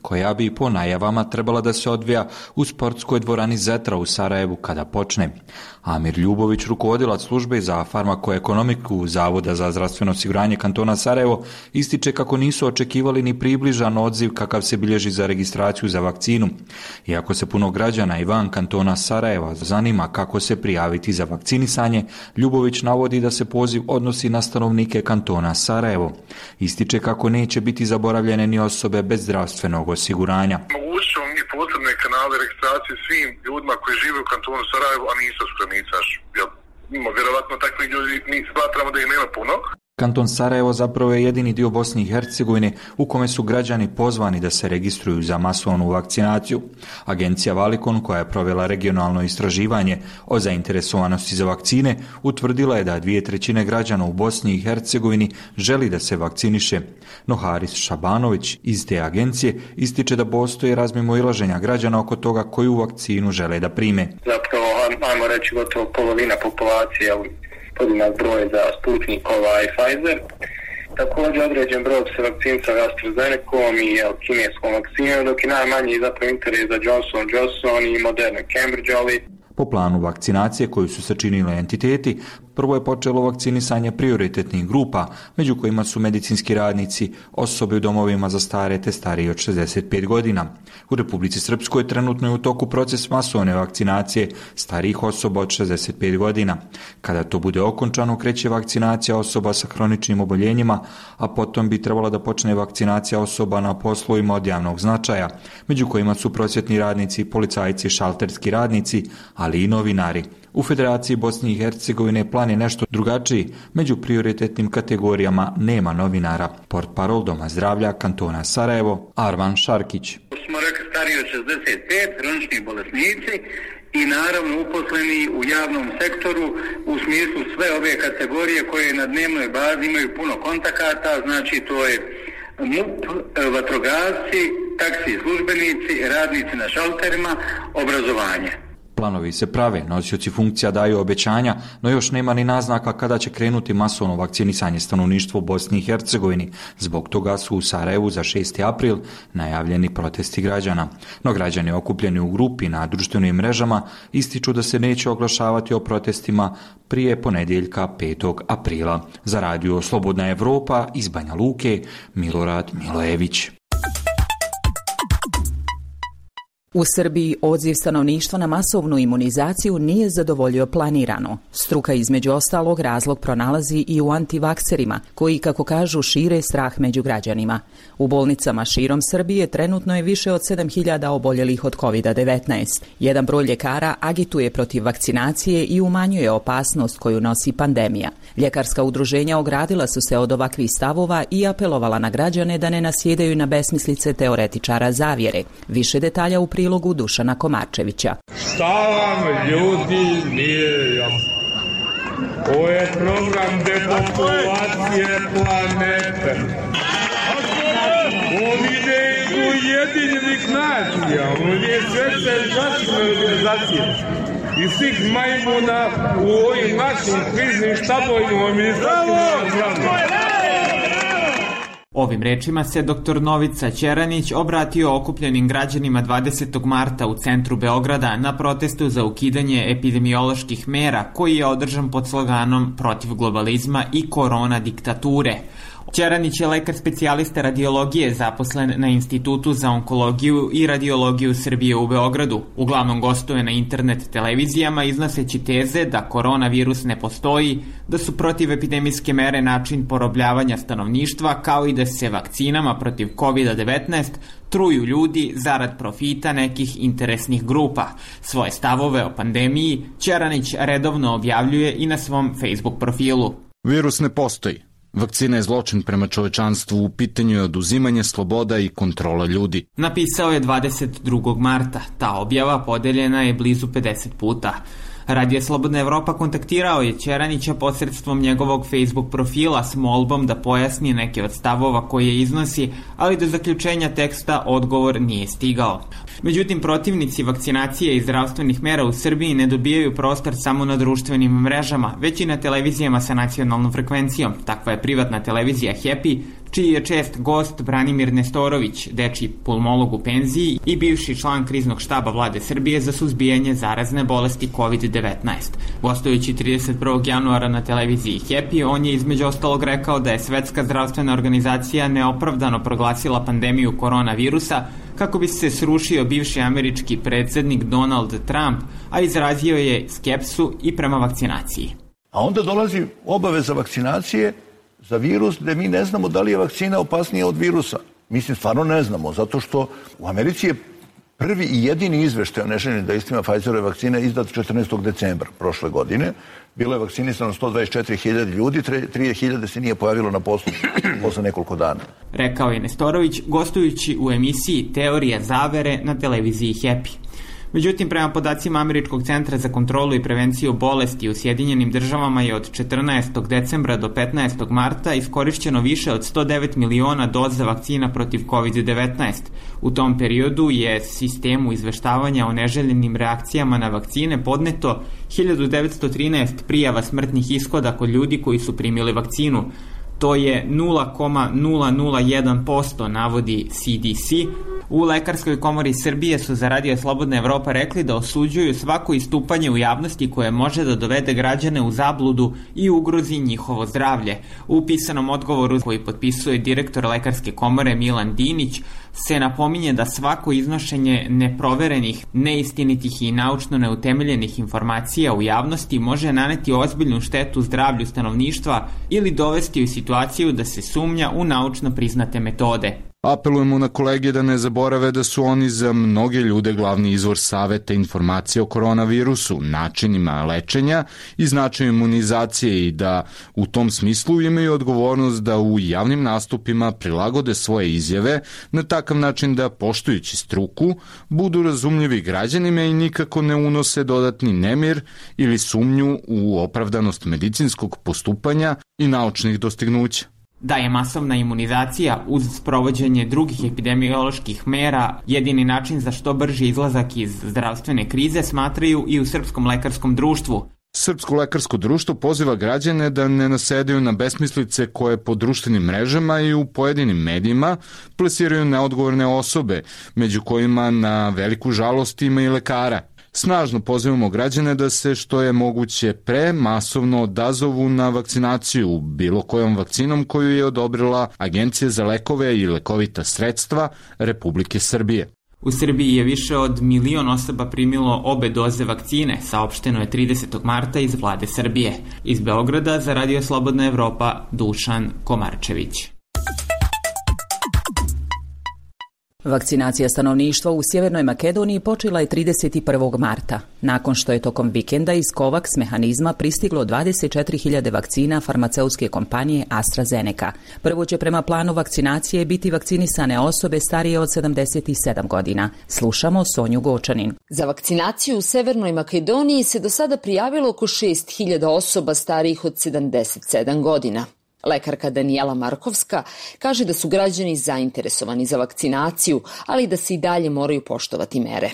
koja bi po najavama trebala da se odvija u sportskoj dvorani Zetra u Sarajevu kada počne. Amir Ljubović, rukovodilac službe za farmakoekonomiku Zavoda za zdravstveno osiguranje kantona Sarajevo, ističe kako nisu očekivali ni približan odziv kakav se bilježi za registraciju za vakcinu. Iako se puno građana i van kantona Sarajeva zanima kako se prijaviti za vakcinisanje, Ljubović navodi da se poziv odnosi na stanovnike kantona Sarajevo. Ističe kako neće biti zaboravljene ni osobe bez zdravstvenog osiguranja. Mogućemo mi posebne kanale registracije svim ljudima koji žive u kantonu Sarajevo, a nisu spremicaši. Vjerovatno takvih ljudi mi smatramo da ih nema puno. Kanton Sarajevo zapravo je jedini dio Bosne i Hercegovine u kome su građani pozvani da se registruju za masovnu vakcinaciju. Agencija Valikon, koja je provela regionalno istraživanje o zainteresovanosti za vakcine, utvrdila je da 2/3 građana u Bosni i Hercegovini želi da se vakciniše. No Haris Šabanović iz te agencije ističe da postoje razmimoilaženja građana oko toga koju vakcinu žele da prime. Zapravo, ajmo reći, gotovo polovina populacije podjednak broj za Sputnikova i Pfizer. Također određen broj se vakcinica AstraZenecom i kineskom vakcinom, dok je najmanji zapravo interes za Johnson i Moderna Cambridge, ali po planu vakcinacije koju su sačinili entiteti, prvo je počelo vakcinisanje prioritetnih grupa, među kojima su medicinski radnici, osobe u domovima za stare te stariji od 65 godina. U Republici Srpskoj trenutno je u toku proces masovne vakcinacije starijih osoba od 65 godina. Kada to bude okončano, kreće vakcinacija osoba sa hroničnim oboljenjima, a potom bi trebala da počne vakcinacija osoba na poslovima od javnog značaja, među kojima su prosvjetni radnici, policajci, šalterski radnici, ali i novinari. U Federaciji Bosne i Hercegovine plan je nešto drugačiji. Među prioritetnim kategorijama nema novinara. Portparol Doma zdravlja kantona Sarajevo, Arvan Šarkić. Smo rekli stariji od 65, hronični bolesnici i naravno uposleni u javnom sektoru u smislu sve ove kategorije koje na dnevnoj bazi imaju puno kontakata, znači to je MUP, vatrogasci, taksi službenici, radnici na šalterima, obrazovanje. Planovi se prave, nosioci funkcija daju obećanja, no još nema ni naznaka kada će krenuti masovno vakcinisanje stanovništva u Bosni i Hercegovini. Zbog toga su u Sarajevu za 6. april najavljeni protesti građana. No građani okupljeni u grupi na društvenim mrežama ističu da se neće oglašavati o protestima prije ponedjeljka 5. aprila. Za radio Slobodna Evropa iz Banja Luke, Milorad Milojević. U Srbiji odziv stanovništva na masovnu imunizaciju nije zadovoljio planirano. Struka između ostalog razlog pronalazi i u antivakserima, koji, kako kažu, šire strah među građanima. U bolnicama širom Srbije trenutno je više od 7.000 oboljelih od COVID-19. Jedan broj ljekara agituje protiv vakcinacije i umanjuje opasnost koju nosi pandemija. Ljekarska udruženja ogradila su se od ovakvih stavova i apelovala na građane da ne nasjedaju na besmislice teoretičara zavjere. Više detalja u prilogu Dušana Komarčevića. Šta vam ljudi nije jasno? Ovo je program depopulacije planete. On ide iz Ujedinjenih nacija, on je Svjetske zdravstvene organizacije i svih majmuna u ovim našim kriznim štabovima u ministarstvima zdravlja. Ovim rečima se dr. Novica Ćeranić obratio okupljenim građanima 20. marta u centru Beograda na protestu za ukidanje epidemioloških mera koji je održan pod sloganom protiv globalizma i korona diktature. Ćeranić je lekar specijalista radiologije zaposlen na Institutu za onkologiju i radiologiju Srbije u Beogradu. Uglavnom gostuje na internet televizijama iznoseći teze da koronavirus ne postoji, da su protivepidemijske mere način porobljavanja stanovništva, kao i da se vakcinama protiv COVID-19 truju ljudi zarad profita nekih interesnih grupa. Svoje stavove o pandemiji Ćeranić redovno objavljuje i na svom Facebook profilu. Virus ne postoji. Vakcina je zločin prema čovečanstvu, u pitanju je oduzimanje sloboda i kontrola ljudi. Napisao je 22. marta. Ta objava podeljena je blizu 50 puta. Radio Slobodna Evropa kontaktirao je Ćeranića posredstvom njegovog Facebook profila s molbom da pojasni neke od stavova koje iznosi, ali do zaključenja teksta odgovor nije stigao. Međutim, protivnici vakcinacije i zdravstvenih mera u Srbiji ne dobijaju prostor samo na društvenim mrežama, već i na televizijama sa nacionalnom frekvencijom. Takva je privatna televizija Happy, čiji je čest gost Branimir Nestorović, dečiji pulmolog u penziji i bivši član kriznog štaba vlade Srbije za suzbijanje zarazne bolesti COVID-19. Gostujući 31. januara na televiziji Happy, on je između ostalog rekao da je Svetska zdravstvena organizacija neopravdano proglasila pandemiju koronavirusa kako bi se srušio bivši američki predsjednik Donald Trump, a izrazio je skepsu i prema vakcinaciji. A onda dolazi obaveza vakcinacije za virus gde mi ne znamo da li je vakcina opasnija od virusa. Mislim, stvarno ne znamo, zato što u Americi je prvi i jedini izveštaj o neželjenim dejstvima Pfizerove vakcine izdat 14. decembra prošle godine. Bilo je vakcinisano 124.000 ljudi, 3.000 se nije pojavilo na poslu posle nekoliko dana. Rekao je Nestorović, gostujući u emisiji Teorija zavere na televiziji Happy. Međutim, prema podacima Američkog centra za kontrolu i prevenciju bolesti u Sjedinjenim državama je od 14. decembra do 15. marta iskorišćeno više od 109 miliona doza vakcina protiv COVID-19. U tom periodu je sistemu izveštavanja o neželjenim reakcijama na vakcine podneto 1913 prijava smrtnih ishoda kod ljudi koji su primili vakcinu. To je 0,001%, navodi CDC. U Lekarskoj komori Srbije su za Radio Slobodna Evropa rekli da osuđuju svako istupanje u javnosti koje može da dovede građane u zabludu i ugrozi njihovo zdravlje. U pisanom odgovoru koji potpisuje direktor Lekarske komore Milan Dinić se napominje da svako iznošenje neproverenih, neistinitih i naučno neutemeljenih informacija u javnosti može naneti ozbiljnu štetu zdravlju stanovništva ili dovesti u situaciju da se sumnja u naučno priznate metode. Apelujemo na kolege da ne zaborave da su oni za mnoge ljude glavni izvor saveta informacije o koronavirusu, načinima lečenja i značaju imunizacije i da u tom smislu imaju odgovornost da u javnim nastupima prilagode svoje izjave na takav način da, poštujući struku, budu razumljivi građanima i nikako ne unose dodatni nemir ili sumnju u opravdanost medicinskog postupanja i naučnih dostignuća. Da je masovna imunizacija uz sprovođenje drugih epidemioloških mera jedini način za što brži izlazak iz zdravstvene krize, smatraju i u Srpskom lekarskom društvu. Srpsko lekarsko društvo poziva građane da ne nasedaju na besmislice koje po društvenim mrežama i u pojedinim medijima plasiraju neodgovorne osobe, među kojima na veliku žalost ima i lekara. Snažno pozivamo građane da se što je moguće pre masovno odazovu na vakcinaciju bilo kojom vakcinom koju je odobrila Agencija za lekove i lekovita sredstva Republike Srbije. U Srbiji je više od 1 milion osoba primilo obe doze vakcine, saopšteno je 30. marta iz vlade Srbije. Iz Beograda za Radio Slobodna Evropa, Dušan Komarčević. Vakcinacija stanovništva u Sjevernoj Makedoniji počela je 31. marta, nakon što je tokom vikenda iz COVAX mehanizma pristiglo 24.000 vakcina farmaceutske kompanije AstraZeneca. Prvo će prema planu vakcinacije biti vakcinisane osobe starije od 77 godina. Slušamo Sonju Gočanin. Za vakcinaciju u Severnoj Makedoniji se do sada prijavilo oko 6.000 osoba starijih od 77 godina. Lekarka Danijela Markovska kaže da su građani zainteresovani za vakcinaciju, ali da se i dalje moraju poštovati mere.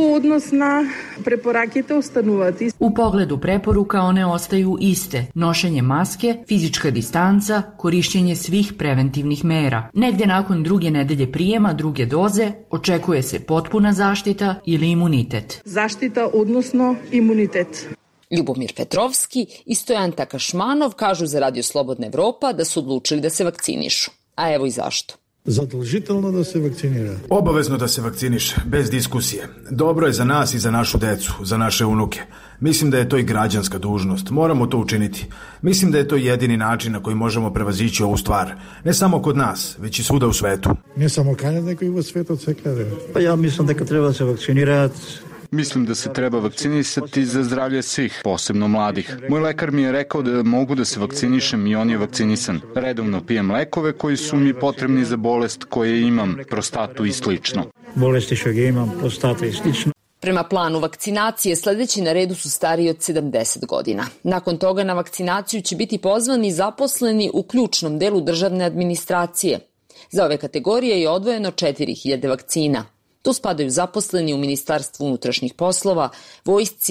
U pogledu preporuka one ostaju iste. Nošenje maske, fizička distanca, korišćenje svih preventivnih mera. Negde nakon druge nedelje prijema druge doze očekuje se potpuna zaštita ili imunitet. Zaštita odnosno imunitet. Ljubomir Petrovski i Stojan Takašmanov kažu za Radio Slobodna Evropa da su odlučili da se vakcinišu. A evo i zašto. Zadolžitelno da se vakcinira. Obavezno da se vakciniše, bez diskusije. Dobro je za nas i za našu decu, za naše unuke. Mislim da je to i građanska dužnost. Moramo to učiniti. Mislim da je to jedini način na koji možemo prevazići ovu stvar. Ne samo kod nas, već i svuda u svetu. Ne samo Kanada, nego i u svetu cekljade. Pa ja mislim da treba se vakcinirati. Mislim da se treba vakcinisati za zdravlje svih, posebno mladih. Moj lekar mi je rekao da mogu da se vakcinišem i on je vakcinisan. Redovno pijem lekove koji su mi potrebni za bolest koje imam, prostatu i slično. Bolesti što imam, prostata i slično. Prema planu vakcinacije sledeći na redu su stariji od 70 godina. Nakon toga na vakcinaciju će biti pozvani zaposleni u ključnom delu državne administracije. Za ove kategorije je odvojeno 4.000 vakcina. Tu spadaju zaposleni u Ministarstvu unutrašnjih poslova, vojsci,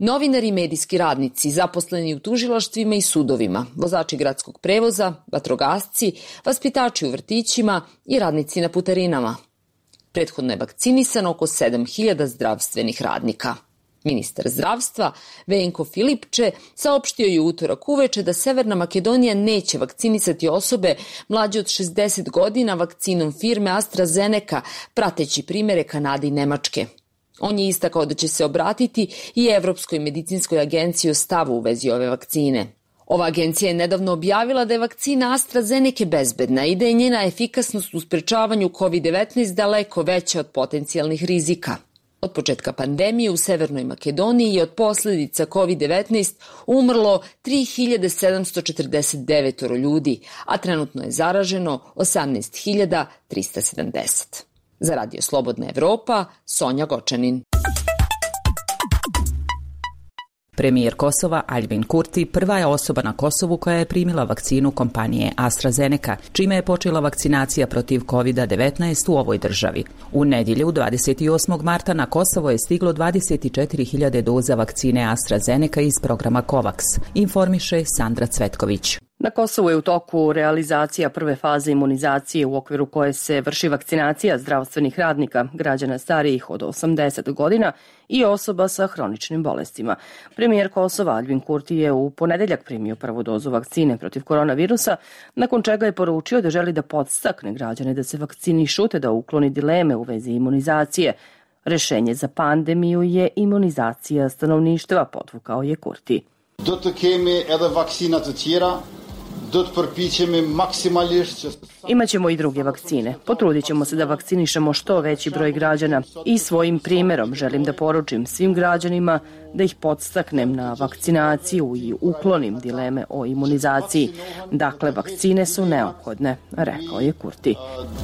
Novinari i medijski radnici, zaposleni u tužilaštvima i sudovima, vozači gradskog prevoza, vatrogasci, vaspitači u vrtićima i radnici na putarinama. Prethodno je vakcinisano oko 7.000 zdravstvenih radnika. Ministar zdravstva Venko Filipče saopštio je u utorak uveče da Severna Makedonija neće vakcinisati osobe mlađe od 60 godina vakcinom firme AstraZeneca, prateći primere Kanade i Nemačke. On je istakao da će se obratiti i Evropskoj medicinskoj agenciji o stavu u vezi ove vakcine. Ova agencija je nedavno objavila da je vakcina AstraZeneca bezbedna i da je njena efikasnost u sprečavanju COVID-19 daleko veća od potencijalnih rizika. Od početka pandemije u Severnoj Makedoniji je od posljedica COVID-19 umrlo 3.749 ljudi, a trenutno je zaraženo 18.370. Za Radio Slobodna Evropa, Sonja Gočanin. Premijer Kosova Aljbin Kurti prva je osoba na Kosovu koja je primila vakcinu kompanije AstraZeneca, čime je počela vakcinacija protiv COVID-19 u ovoj državi. U nedjelju 28. marta na Kosovo je stiglo 24.000 doza vakcine AstraZeneca iz programa COVAX, informiše Sandra Cvetković. Na Kosovu je u toku realizacija prve faze imunizacije u okviru koje se vrši vakcinacija zdravstvenih radnika, građana starijih od 80 godina i osoba sa hroničnim bolestima. Premijer Kosova Aljbin Kurti je u ponedeljak primio prvu dozu vakcine protiv koronavirusa, nakon čega je poručio da želi da podstakne građane da se vakcinišu te da ukloni dileme u vezi imunizacije. Rešenje za pandemiju je imunizacija stanovništva, podvukao je Kurti. Do të kemi edhe vakcina të tjera. Imaćemo i druge vakcine. Potrudit ćemo se da vakcinišemo što veći broj građana i svojim primjerom želim da poručim svim građanima da ih podstaknem na vakcinaciju i uklonim dileme o imunizaciji. Dakle, vakcine su neophodne, rekao je Kurti.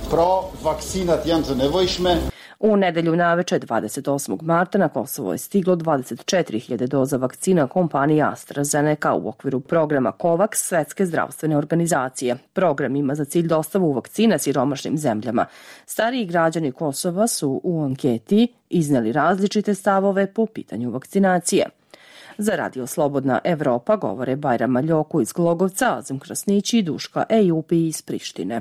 U nedelju naveče 28. marta na Kosovo je stiglo 24.000 doza vakcina kompanije AstraZeneca u okviru programa COVAX Svetske zdravstvene organizacije. Program ima za cilj dostavu vakcina siromašnim zemljama. Stariji građani Kosova su u anketi izneli različite stavove po pitanju vakcinacije. Za Radio Slobodna Evropa govore Bajram Maljoku iz Glogovca, Azem Krasnići i Duška Ejupi iz Prištine.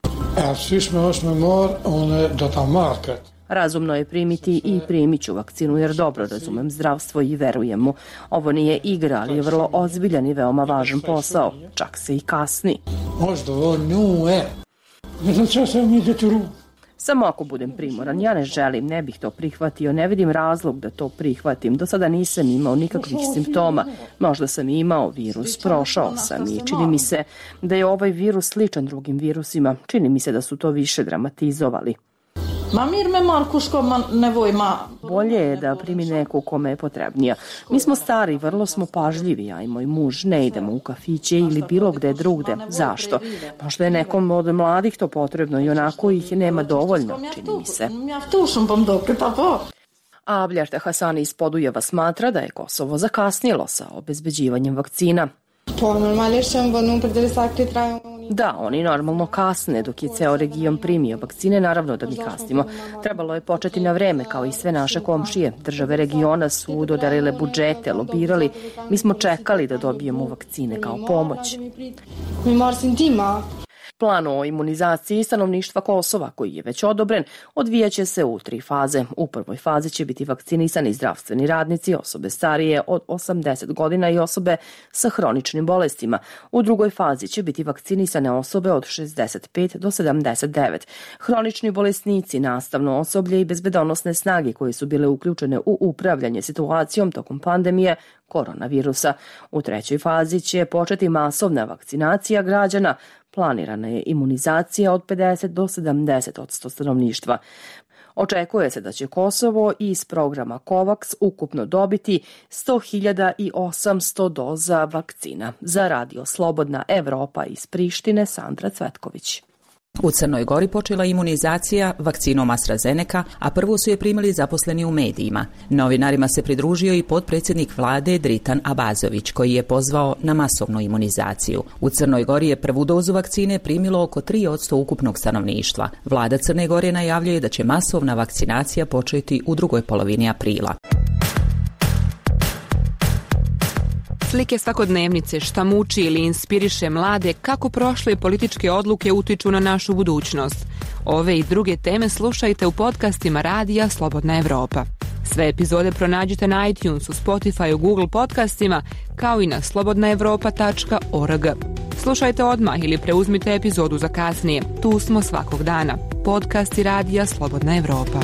Razumno je primiti i primit ću vakcinu jer dobro razumem zdravstvo i verujem mu. Ovo nije igra, ali je vrlo ozbiljan i veoma važan posao. Čak se i kasni. Samo ako budem primoran, ja ne želim, ne bih to prihvatio, ne vidim razlog da to prihvatim. Do sada nisam imao nikakvih simptoma. Možda sam imao virus, prošao sam i čini mi se da je ovaj virus sličan drugim virusima. Čini mi se da su to više dramatizovali. Bolje je da primi neku kome je potrebnija. Mi smo stari, vrlo smo pažljivi, ja i moj muž ne idemo u kafiće ili bilo gde drugde. Zašto? Možda je nekom od mladih to potrebno i onako ih nema dovoljno, čini mi se. A Bljarta Hasani iz Podujeva smatra da je Kosovo zakasnilo sa obezbeđivanjem vakcina. Da, oni normalno kasne dok je ceo region primio vakcine, naravno da mi kasnimo. Trebalo je početi na vreme kao i sve naše komšije. Države regiona su dodelile budžete, lobirali. Mi smo čekali da dobijemo vakcine kao pomoć. Plan o imunizaciji stanovništva Kosova, koji je već odobren, odvijaće se u 3 faze. U prvoj fazi će biti vakcinisani zdravstveni radnici, osobe starije od 80 godina i osobe sa hroničnim bolestima. U drugoj fazi će biti vakcinisane osobe od 65 do 79. Hronični bolesnici, nastavno osoblje i bezbedonosne snage koje su bile uključene u upravljanje situacijom tokom pandemije koronavirusa. U trećoj fazi će početi masovna vakcinacija građana. Planirana je imunizacija od 50 do 70% stanovništva. Očekuje se da će Kosovo iz programa COVAX ukupno dobiti 100.800 doza vakcina. Za Radio Slobodna Evropa iz Prištine, Sandra Cvetković. U Crnoj Gori počela imunizacija vakcinom AstraZeneca, a prvu su je primili zaposleni u medijima. Novinarima se pridružio i potpredsjednik vlade Dritan Abazović, koji je pozvao na masovnu imunizaciju. U Crnoj Gori je prvu dozu vakcine primilo oko 3% ukupnog stanovništva. Vlada Crne Gore najavljuje da će masovna vakcinacija početi u drugoj polovini aprila. Slike svakodnevnice, šta muči ili inspiriše mlade, kako prošle političke odluke utiču na našu budućnost. Ove i druge teme slušajte u podcastima Radija Slobodna Evropa. Sve epizode pronađite na iTunesu, Spotifyu, Google podcastima, kao i na slobodnaevropa.org. Slušajte odmah ili preuzmite epizodu za kasnije. Tu smo svakog dana. Podcasti Radija Slobodna Evropa.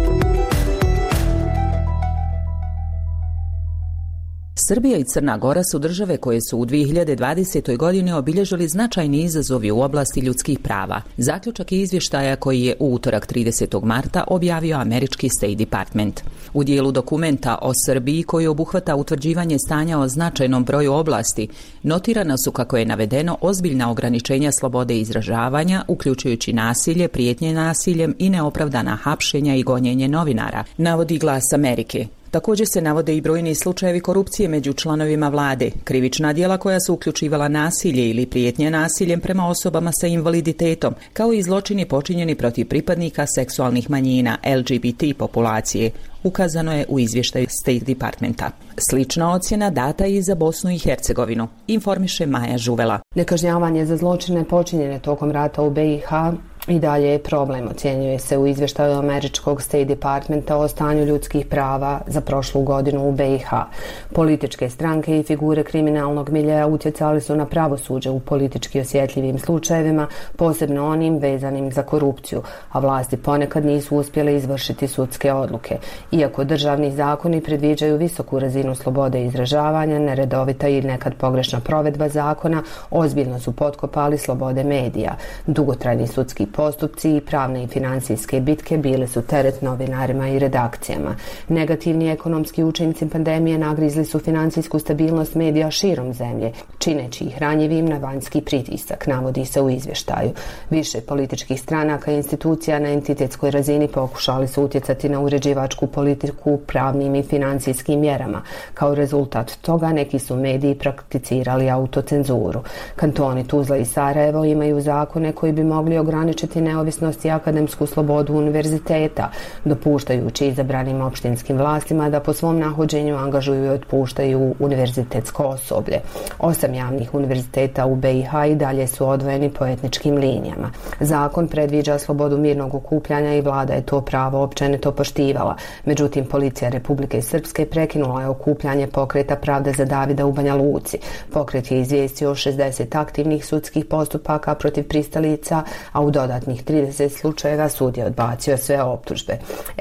Srbija i Crna Gora su države koje su u 2020. godini obilježili značajni izazovi u oblasti ljudskih prava. Zaključak izvještaja koji je u utorak 30. marta objavio američki State Department. U dijelu dokumenta o Srbiji koji obuhvata utvrđivanje stanja o značajnom broju oblasti, notirana su, kako je navedeno, ozbiljna ograničenja slobode izražavanja, uključujući nasilje, prijetnje nasiljem i neopravdana hapšenja i gonjenje novinara, navodi Glas Amerike. Također se navode i brojni slučajevi korupcije među članovima vlade, krivična djela koja su uključivala nasilje ili prijetnje nasiljem prema osobama sa invaliditetom, kao i zločini počinjeni protiv pripadnika seksualnih manjina, LGBT populacije, ukazano je u izvještaju State Departmenta. Slična ocjena data i za Bosnu i Hercegovinu, informiše Maja Žuvela. Nekažnjavanje za zločine počinjene tokom rata u BiH i dalje je problem, ocjenjuje se u izvještaju američkog State Departmenta o stanju ljudskih prava za prošlu godinu u BiH. Političke stranke i figure kriminalnog miljeja utjecali su na pravosuđe u politički osjetljivim slučajevima, posebno onim vezanim za korupciju, a vlasti ponekad nisu uspjele izvršiti sudske odluke. Iako državni zakoni predviđaju visoku razinu slobode izražavanja, neredovita i nekad pogrešna provedba zakona ozbiljno su potkopali slobode medija. Dugotrajni sudski postupci i pravne i financijske bitke bile su teret novinarima i redakcijama. Negativni ekonomski učinci pandemije nagrizli su financijsku stabilnost medija širom zemlje, čineći ih ranjivim na vanjski pritisak, navodi se u izvještaju. Više političkih stranaka i institucija na entitetskoj razini pokušali su utjecati na uređivačku politiku pravnim i financijskim mjerama. Kao rezultat toga neki su mediji prakticirali autocenzuru. Kantoni Tuzla i Sarajevo imaju zakone koji bi mogli ograničiti neovisnost i akademsku slobodu univerziteta, dopuštajući izabranim opštinskim vlastima da po svom nahođenju angažuju i otpuštaju univerzitetsko osoblje. 8 javnih univerziteta u BiH i dalje su odvojeni po etničkim linijama. Zakon predviđa slobodu mirnog okupljanja i vlada je to pravo općenito poštivala. Međutim, policija Republike Srpske prekinula je okupljanje pokreta Pravda za Davida u Banja Luci. Pokret je izvijestio o 60 aktivnih sudskih postupaka protiv pristalica, a u dodatnih 30 slučajeva sud je odbacio sve optužbe.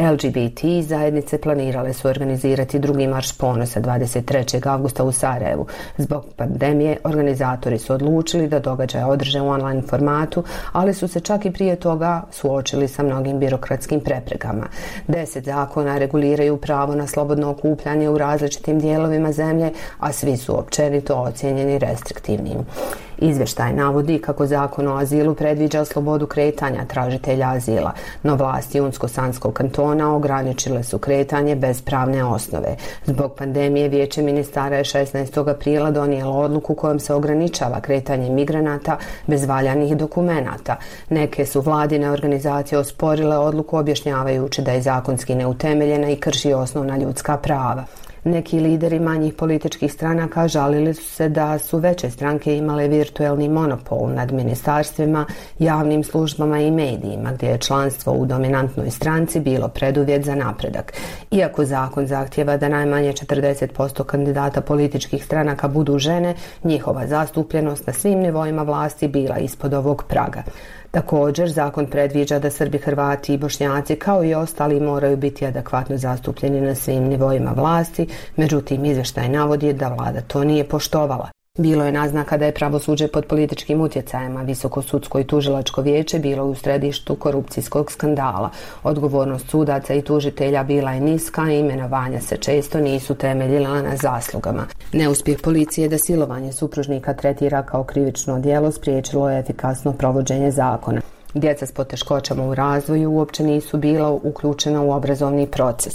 LGBT zajednice planirale su organizirati drugi marš ponosa 23. avgusta u Sarajevu. Zbog pandemije organizatori su odlučili da događaje održe u online formatu, ali su se čak i prije toga suočili sa mnogim birokratskim preprekama. 10 zakona reguliraju pravo na slobodno okupljanje u različitim dijelovima zemlje, a svi su općenito ocijenjeni restriktivnim. Izvještaj navodi kako zakon o azilu predviđa slobodu kretanja tražitelja azila, no vlasti Unsko-Sanskog kantona ograničile su kretanje bez pravne osnove. Zbog pandemije Vijeće ministara je 16. aprila donijelo odluku kojom se ograničava kretanje migranata bez valjanih dokumenata. Neke su vladine organizacije osporile odluku objašnjavajući da je zakonski neutemeljena i krši osnovna ljudska prava. Neki lideri manjih političkih stranaka žalili su se da su veće stranke imale virtuelni monopol nad ministarstvima, javnim službama i medijima, gdje je članstvo u dominantnoj stranci bilo preduvjet za napredak. Iako zakon zahtjeva da najmanje 40% kandidata političkih stranaka budu žene, njihova zastupljenost na svim nivoima vlasti bila ispod ovog praga. Također, zakon predviđa da Srbi, Hrvati i Bošnjaci kao i ostali moraju biti adekvatno zastupljeni na svim nivoima vlasti, međutim izvještaj navodi da vlada to nije poštovala. Bilo je naznaka da je pravosuđe pod političkim utjecajem, a Visoko sudsko i tužilačko vijeće bilo u središtu korupcijskog skandala. Odgovornost sudaca i tužitelja bila je niska i imenovanja se često nisu temeljila na zaslugama. Neuspjeh policije da silovanje supružnika tretira kao krivično djelo spriječilo je efikasno provođenje zakona. Djeca s poteškoćama u razvoju uopće nisu bila uključena u obrazovni proces.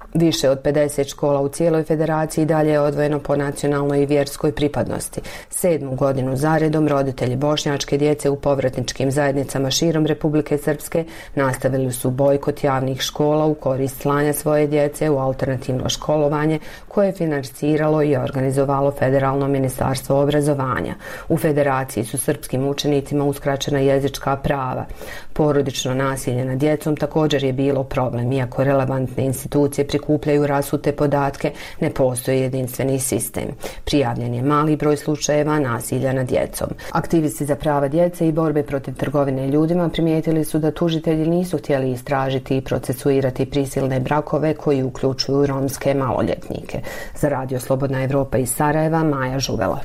Više od 50 škola u cijeloj federaciji dalje je odvojeno po nacionalnoj i vjerskoj pripadnosti. 7. godinu zaredom roditelji bošnjačke djece u povratničkim zajednicama širom Republike Srpske nastavili su bojkot javnih škola u korist slanja svoje djece u alternativno školovanje koje je financiralo i organizovalo Federalno ministarstvo obrazovanja. U federaciji su srpskim učenicima uskraćena jezička prava. Porodično nasilje nad djecom također je bilo problem, iako relevantne institucije prikupljaju rasute podatke, ne postoji jedinstveni sistem. Prijavljen je mali broj slučajeva nasilja nad djecom. Aktivisti za prava djece i borbe protiv trgovine ljudima primijetili su da tužitelji nisu htjeli istražiti i procesuirati prisilne brakove koji uključuju romske maloljetnike. Za Radio Slobodna Evropa iz Sarajeva, Maja Žuvela.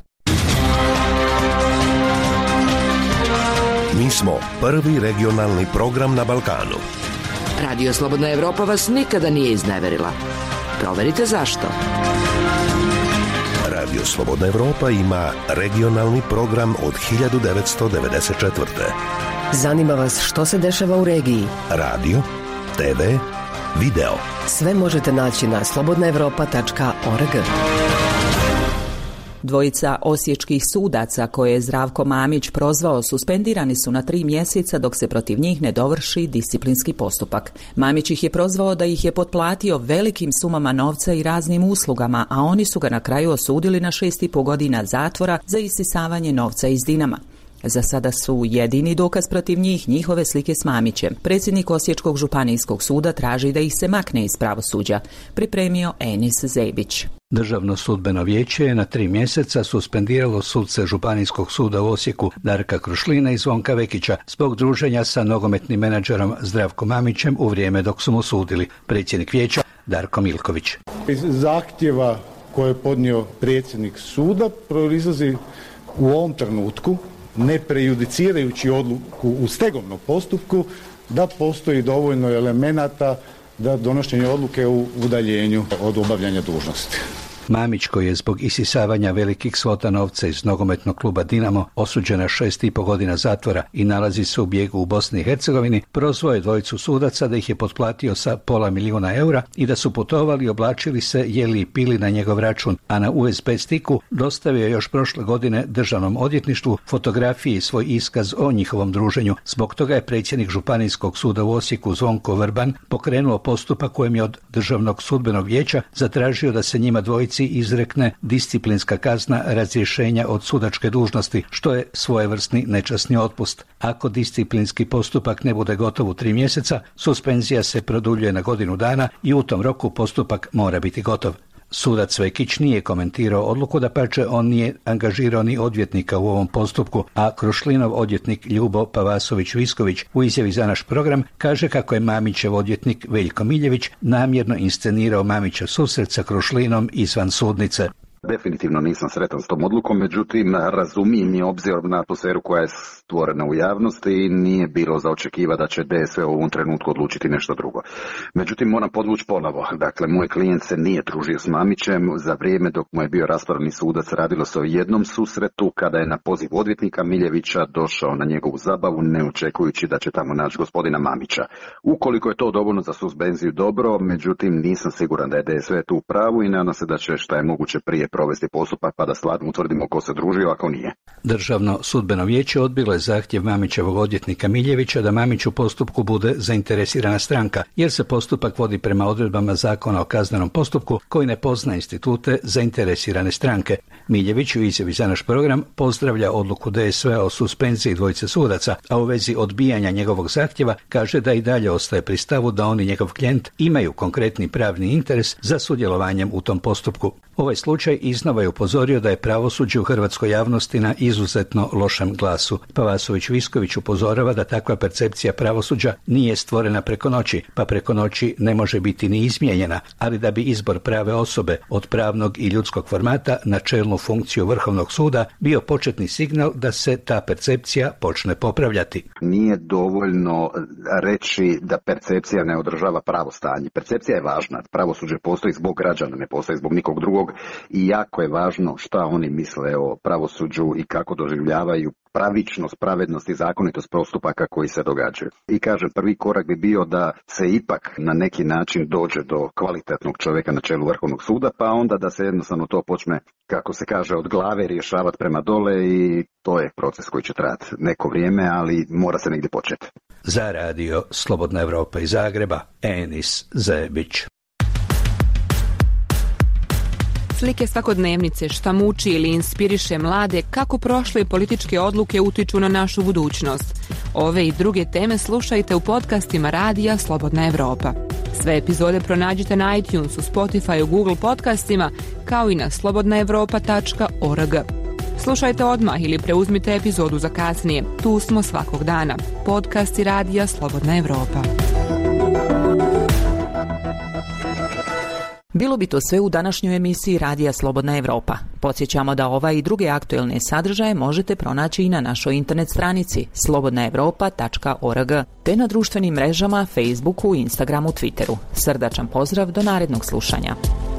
Mi smo prvi regionalni program na Balkanu. Radio Slobodna Evropa vas nikada nije izneverila. Proverite zašto. Radio Slobodna Evropa ima regionalni program od 1994. Zanima vas što se dešava u regiji? Radio, TV, video. Sve možete naći na slobodnaevropa.org. Dvojica osječkih sudaca koje je Zdravko Mamić prozvao suspendirani su na 3 mjeseca dok se protiv njih ne dovrši disciplinski postupak. Mamić ih je prozvao da ih je potplatio velikim sumama novca i raznim uslugama, a oni su ga na kraju osudili na 6,5 godina zatvora za isisavanje novca iz Dinama. Za sada su jedini dokaz protiv njih njihove slike s Mamićem. Predsjednik Osječkog županijskog suda traži da ih se makne iz pravosuđa, pripremio Enis Zebić. Državno sudbeno vijeće je na 3 mjeseca suspendiralo suce Županijskog suda u Osijeku Darka Krušlina i Zvonka Vekića zbog druženja sa nogometnim menadžerom Zdravkom Mamićem u vrijeme dok su mu sudili. Predsjednik vijeća Darko Milković. Iz zahtjeva koje je podnio predsjednik suda proizlazi u ovom trenutku, ne prejudicirajući odluku u stegovnom postupku, da postoji dovoljno elemenata da donošenje odluke u udaljenju od obavljanja dužnosti. Mamić, koji je zbog isisavanja velikih svota novca iz nogometnog kluba Dinamo osuđen na 6,5 godina zatvora i nalazi se u bijegu u Bosni i Hercegovini, prozvao je dvojicu sudaca da ih je potplatio sa $500 000 i da su putovali, oblačili se, jeli i pili na njegov račun, a na USB stiku dostavio je još prošle godine Državnom odvjetništvu fotografije i svoj iskaz o njihovom druženju. Zbog toga je predsjednik Županijskog suda u Osijeku Zvonko Vrban pokrenuo postupak kojem je od Državnog sudbenog vijeća zatražio da se njima dvojici izrekne disciplinska kazna razrješenja od sudačke dužnosti, što je svojevrsni nečasni otpust. Ako disciplinski postupak ne bude gotov u 3 mjeseca, suspenzija se produljuje na 1 godinu dana i u tom roku postupak mora biti gotov. Sudac Vekić nije komentirao odluku, dapače on nije angažirao ni odvjetnika u ovom postupku, a Krušlinov odvjetnik Ljubo Pavasović-Visković u izjavi za naš program kaže kako je Mamićev odvjetnik Veljko Miljević namjerno inscenirao Mamićev susret sa Krušlinom izvan sudnice. Definitivno nisam sretan s tom odlukom, međutim razumijem je obzirom na atmosferu koja je stvorena u javnosti i nije bilo za očekiva da će DSV u ovom trenutku odlučiti nešto drugo. Međutim, moram podvući ponovo. Dakle, moj klijent se nije družio s Mamićem. Za vrijeme dok mu je bio raspravni sudac radilo se o jednom susretu kada je na poziv odvjetnika Miljevića došao na njegovu zabavu ne očekujući da će tamo naći gospodina Mamića. Ukoliko je to dovoljno za suspenziju, dobro, međutim nisam siguran da je DSV tu u pravu i nadam se da će šta je moguće prije provesti postupak pa da stvarno utvrdimo ko se družio ako nije. Državno sudbeno vijeće odbilo je zahtjev Mamićevog odvjetnika Miljevića da Mamić u postupku bude zainteresirana stranka, jer se postupak vodi prema odredbama Zakona o kaznenom postupku koji ne pozna institute zainteresirane stranke. Miljević u izjavi za naš program pozdravlja odluku DSV o suspenziji dvojice sudaca, a u vezi odbijanja njegovog zahtjeva kaže da i dalje ostaje pri stavu da on i njegov klijent imaju konkretni pravni interes za sudjelovanjem u tom postupku. Ovaj slučaj iznova je upozorio da je pravosuđe u hrvatskoj javnosti na izuzetno lošem glasu. Pavasović-Visković upozorava da takva percepcija pravosuđa nije stvorena preko noći, pa preko noći ne može biti ni izmijenjena, ali da bi izbor prave osobe od pravnog i ljudskog formata na čelnu funkciju Vrhovnog suda bio početni signal da se ta percepcija počne popravljati. Nije dovoljno reći da percepcija ne održava pravo stanje. Percepcija je važna. Pravosuđe postoji zbog građana, ne postoji zbog nikog drugog i jako je važno šta oni misle o pravosuđu i kako doživljavaju pravičnost, pravednost i zakonitost postupaka koji se događaju. I kažem, prvi korak bi bio da se ipak na neki način dođe do kvalitetnog čovjeka na čelu Vrhovnog suda, pa onda da se jednostavno to počne, kako se kaže, od glave rješavati prema dole i to je proces koji će trajati neko vrijeme, ali mora se negdje početi. Za radio Slobodna Evropa iz Zagreba, Enis Zebić. Slike svakodnevnice šta muči ili inspiriše mlade kako prošle političke odluke utiču na našu budućnost. Ove i druge teme slušajte u podcastima radija Slobodna Evropa. Sve epizode pronađite na iTunesu, Spotifyu, Google podcastima, kao i na slobodnaevropa.org. Slušajte odmah ili preuzmite epizodu za kasnije. Tu smo svakog dana. Podcasti radija Slobodna Evropa. Bilo bi to sve u današnjoj emisiji Radija Slobodna Evropa. Podsjećamo da ova i druge aktuelne sadržaje možete pronaći i na našoj internet stranici slobodnaevropa.org te na društvenim mrežama Facebooku, Instagramu, Twitteru. Srdačan pozdrav do narednog slušanja.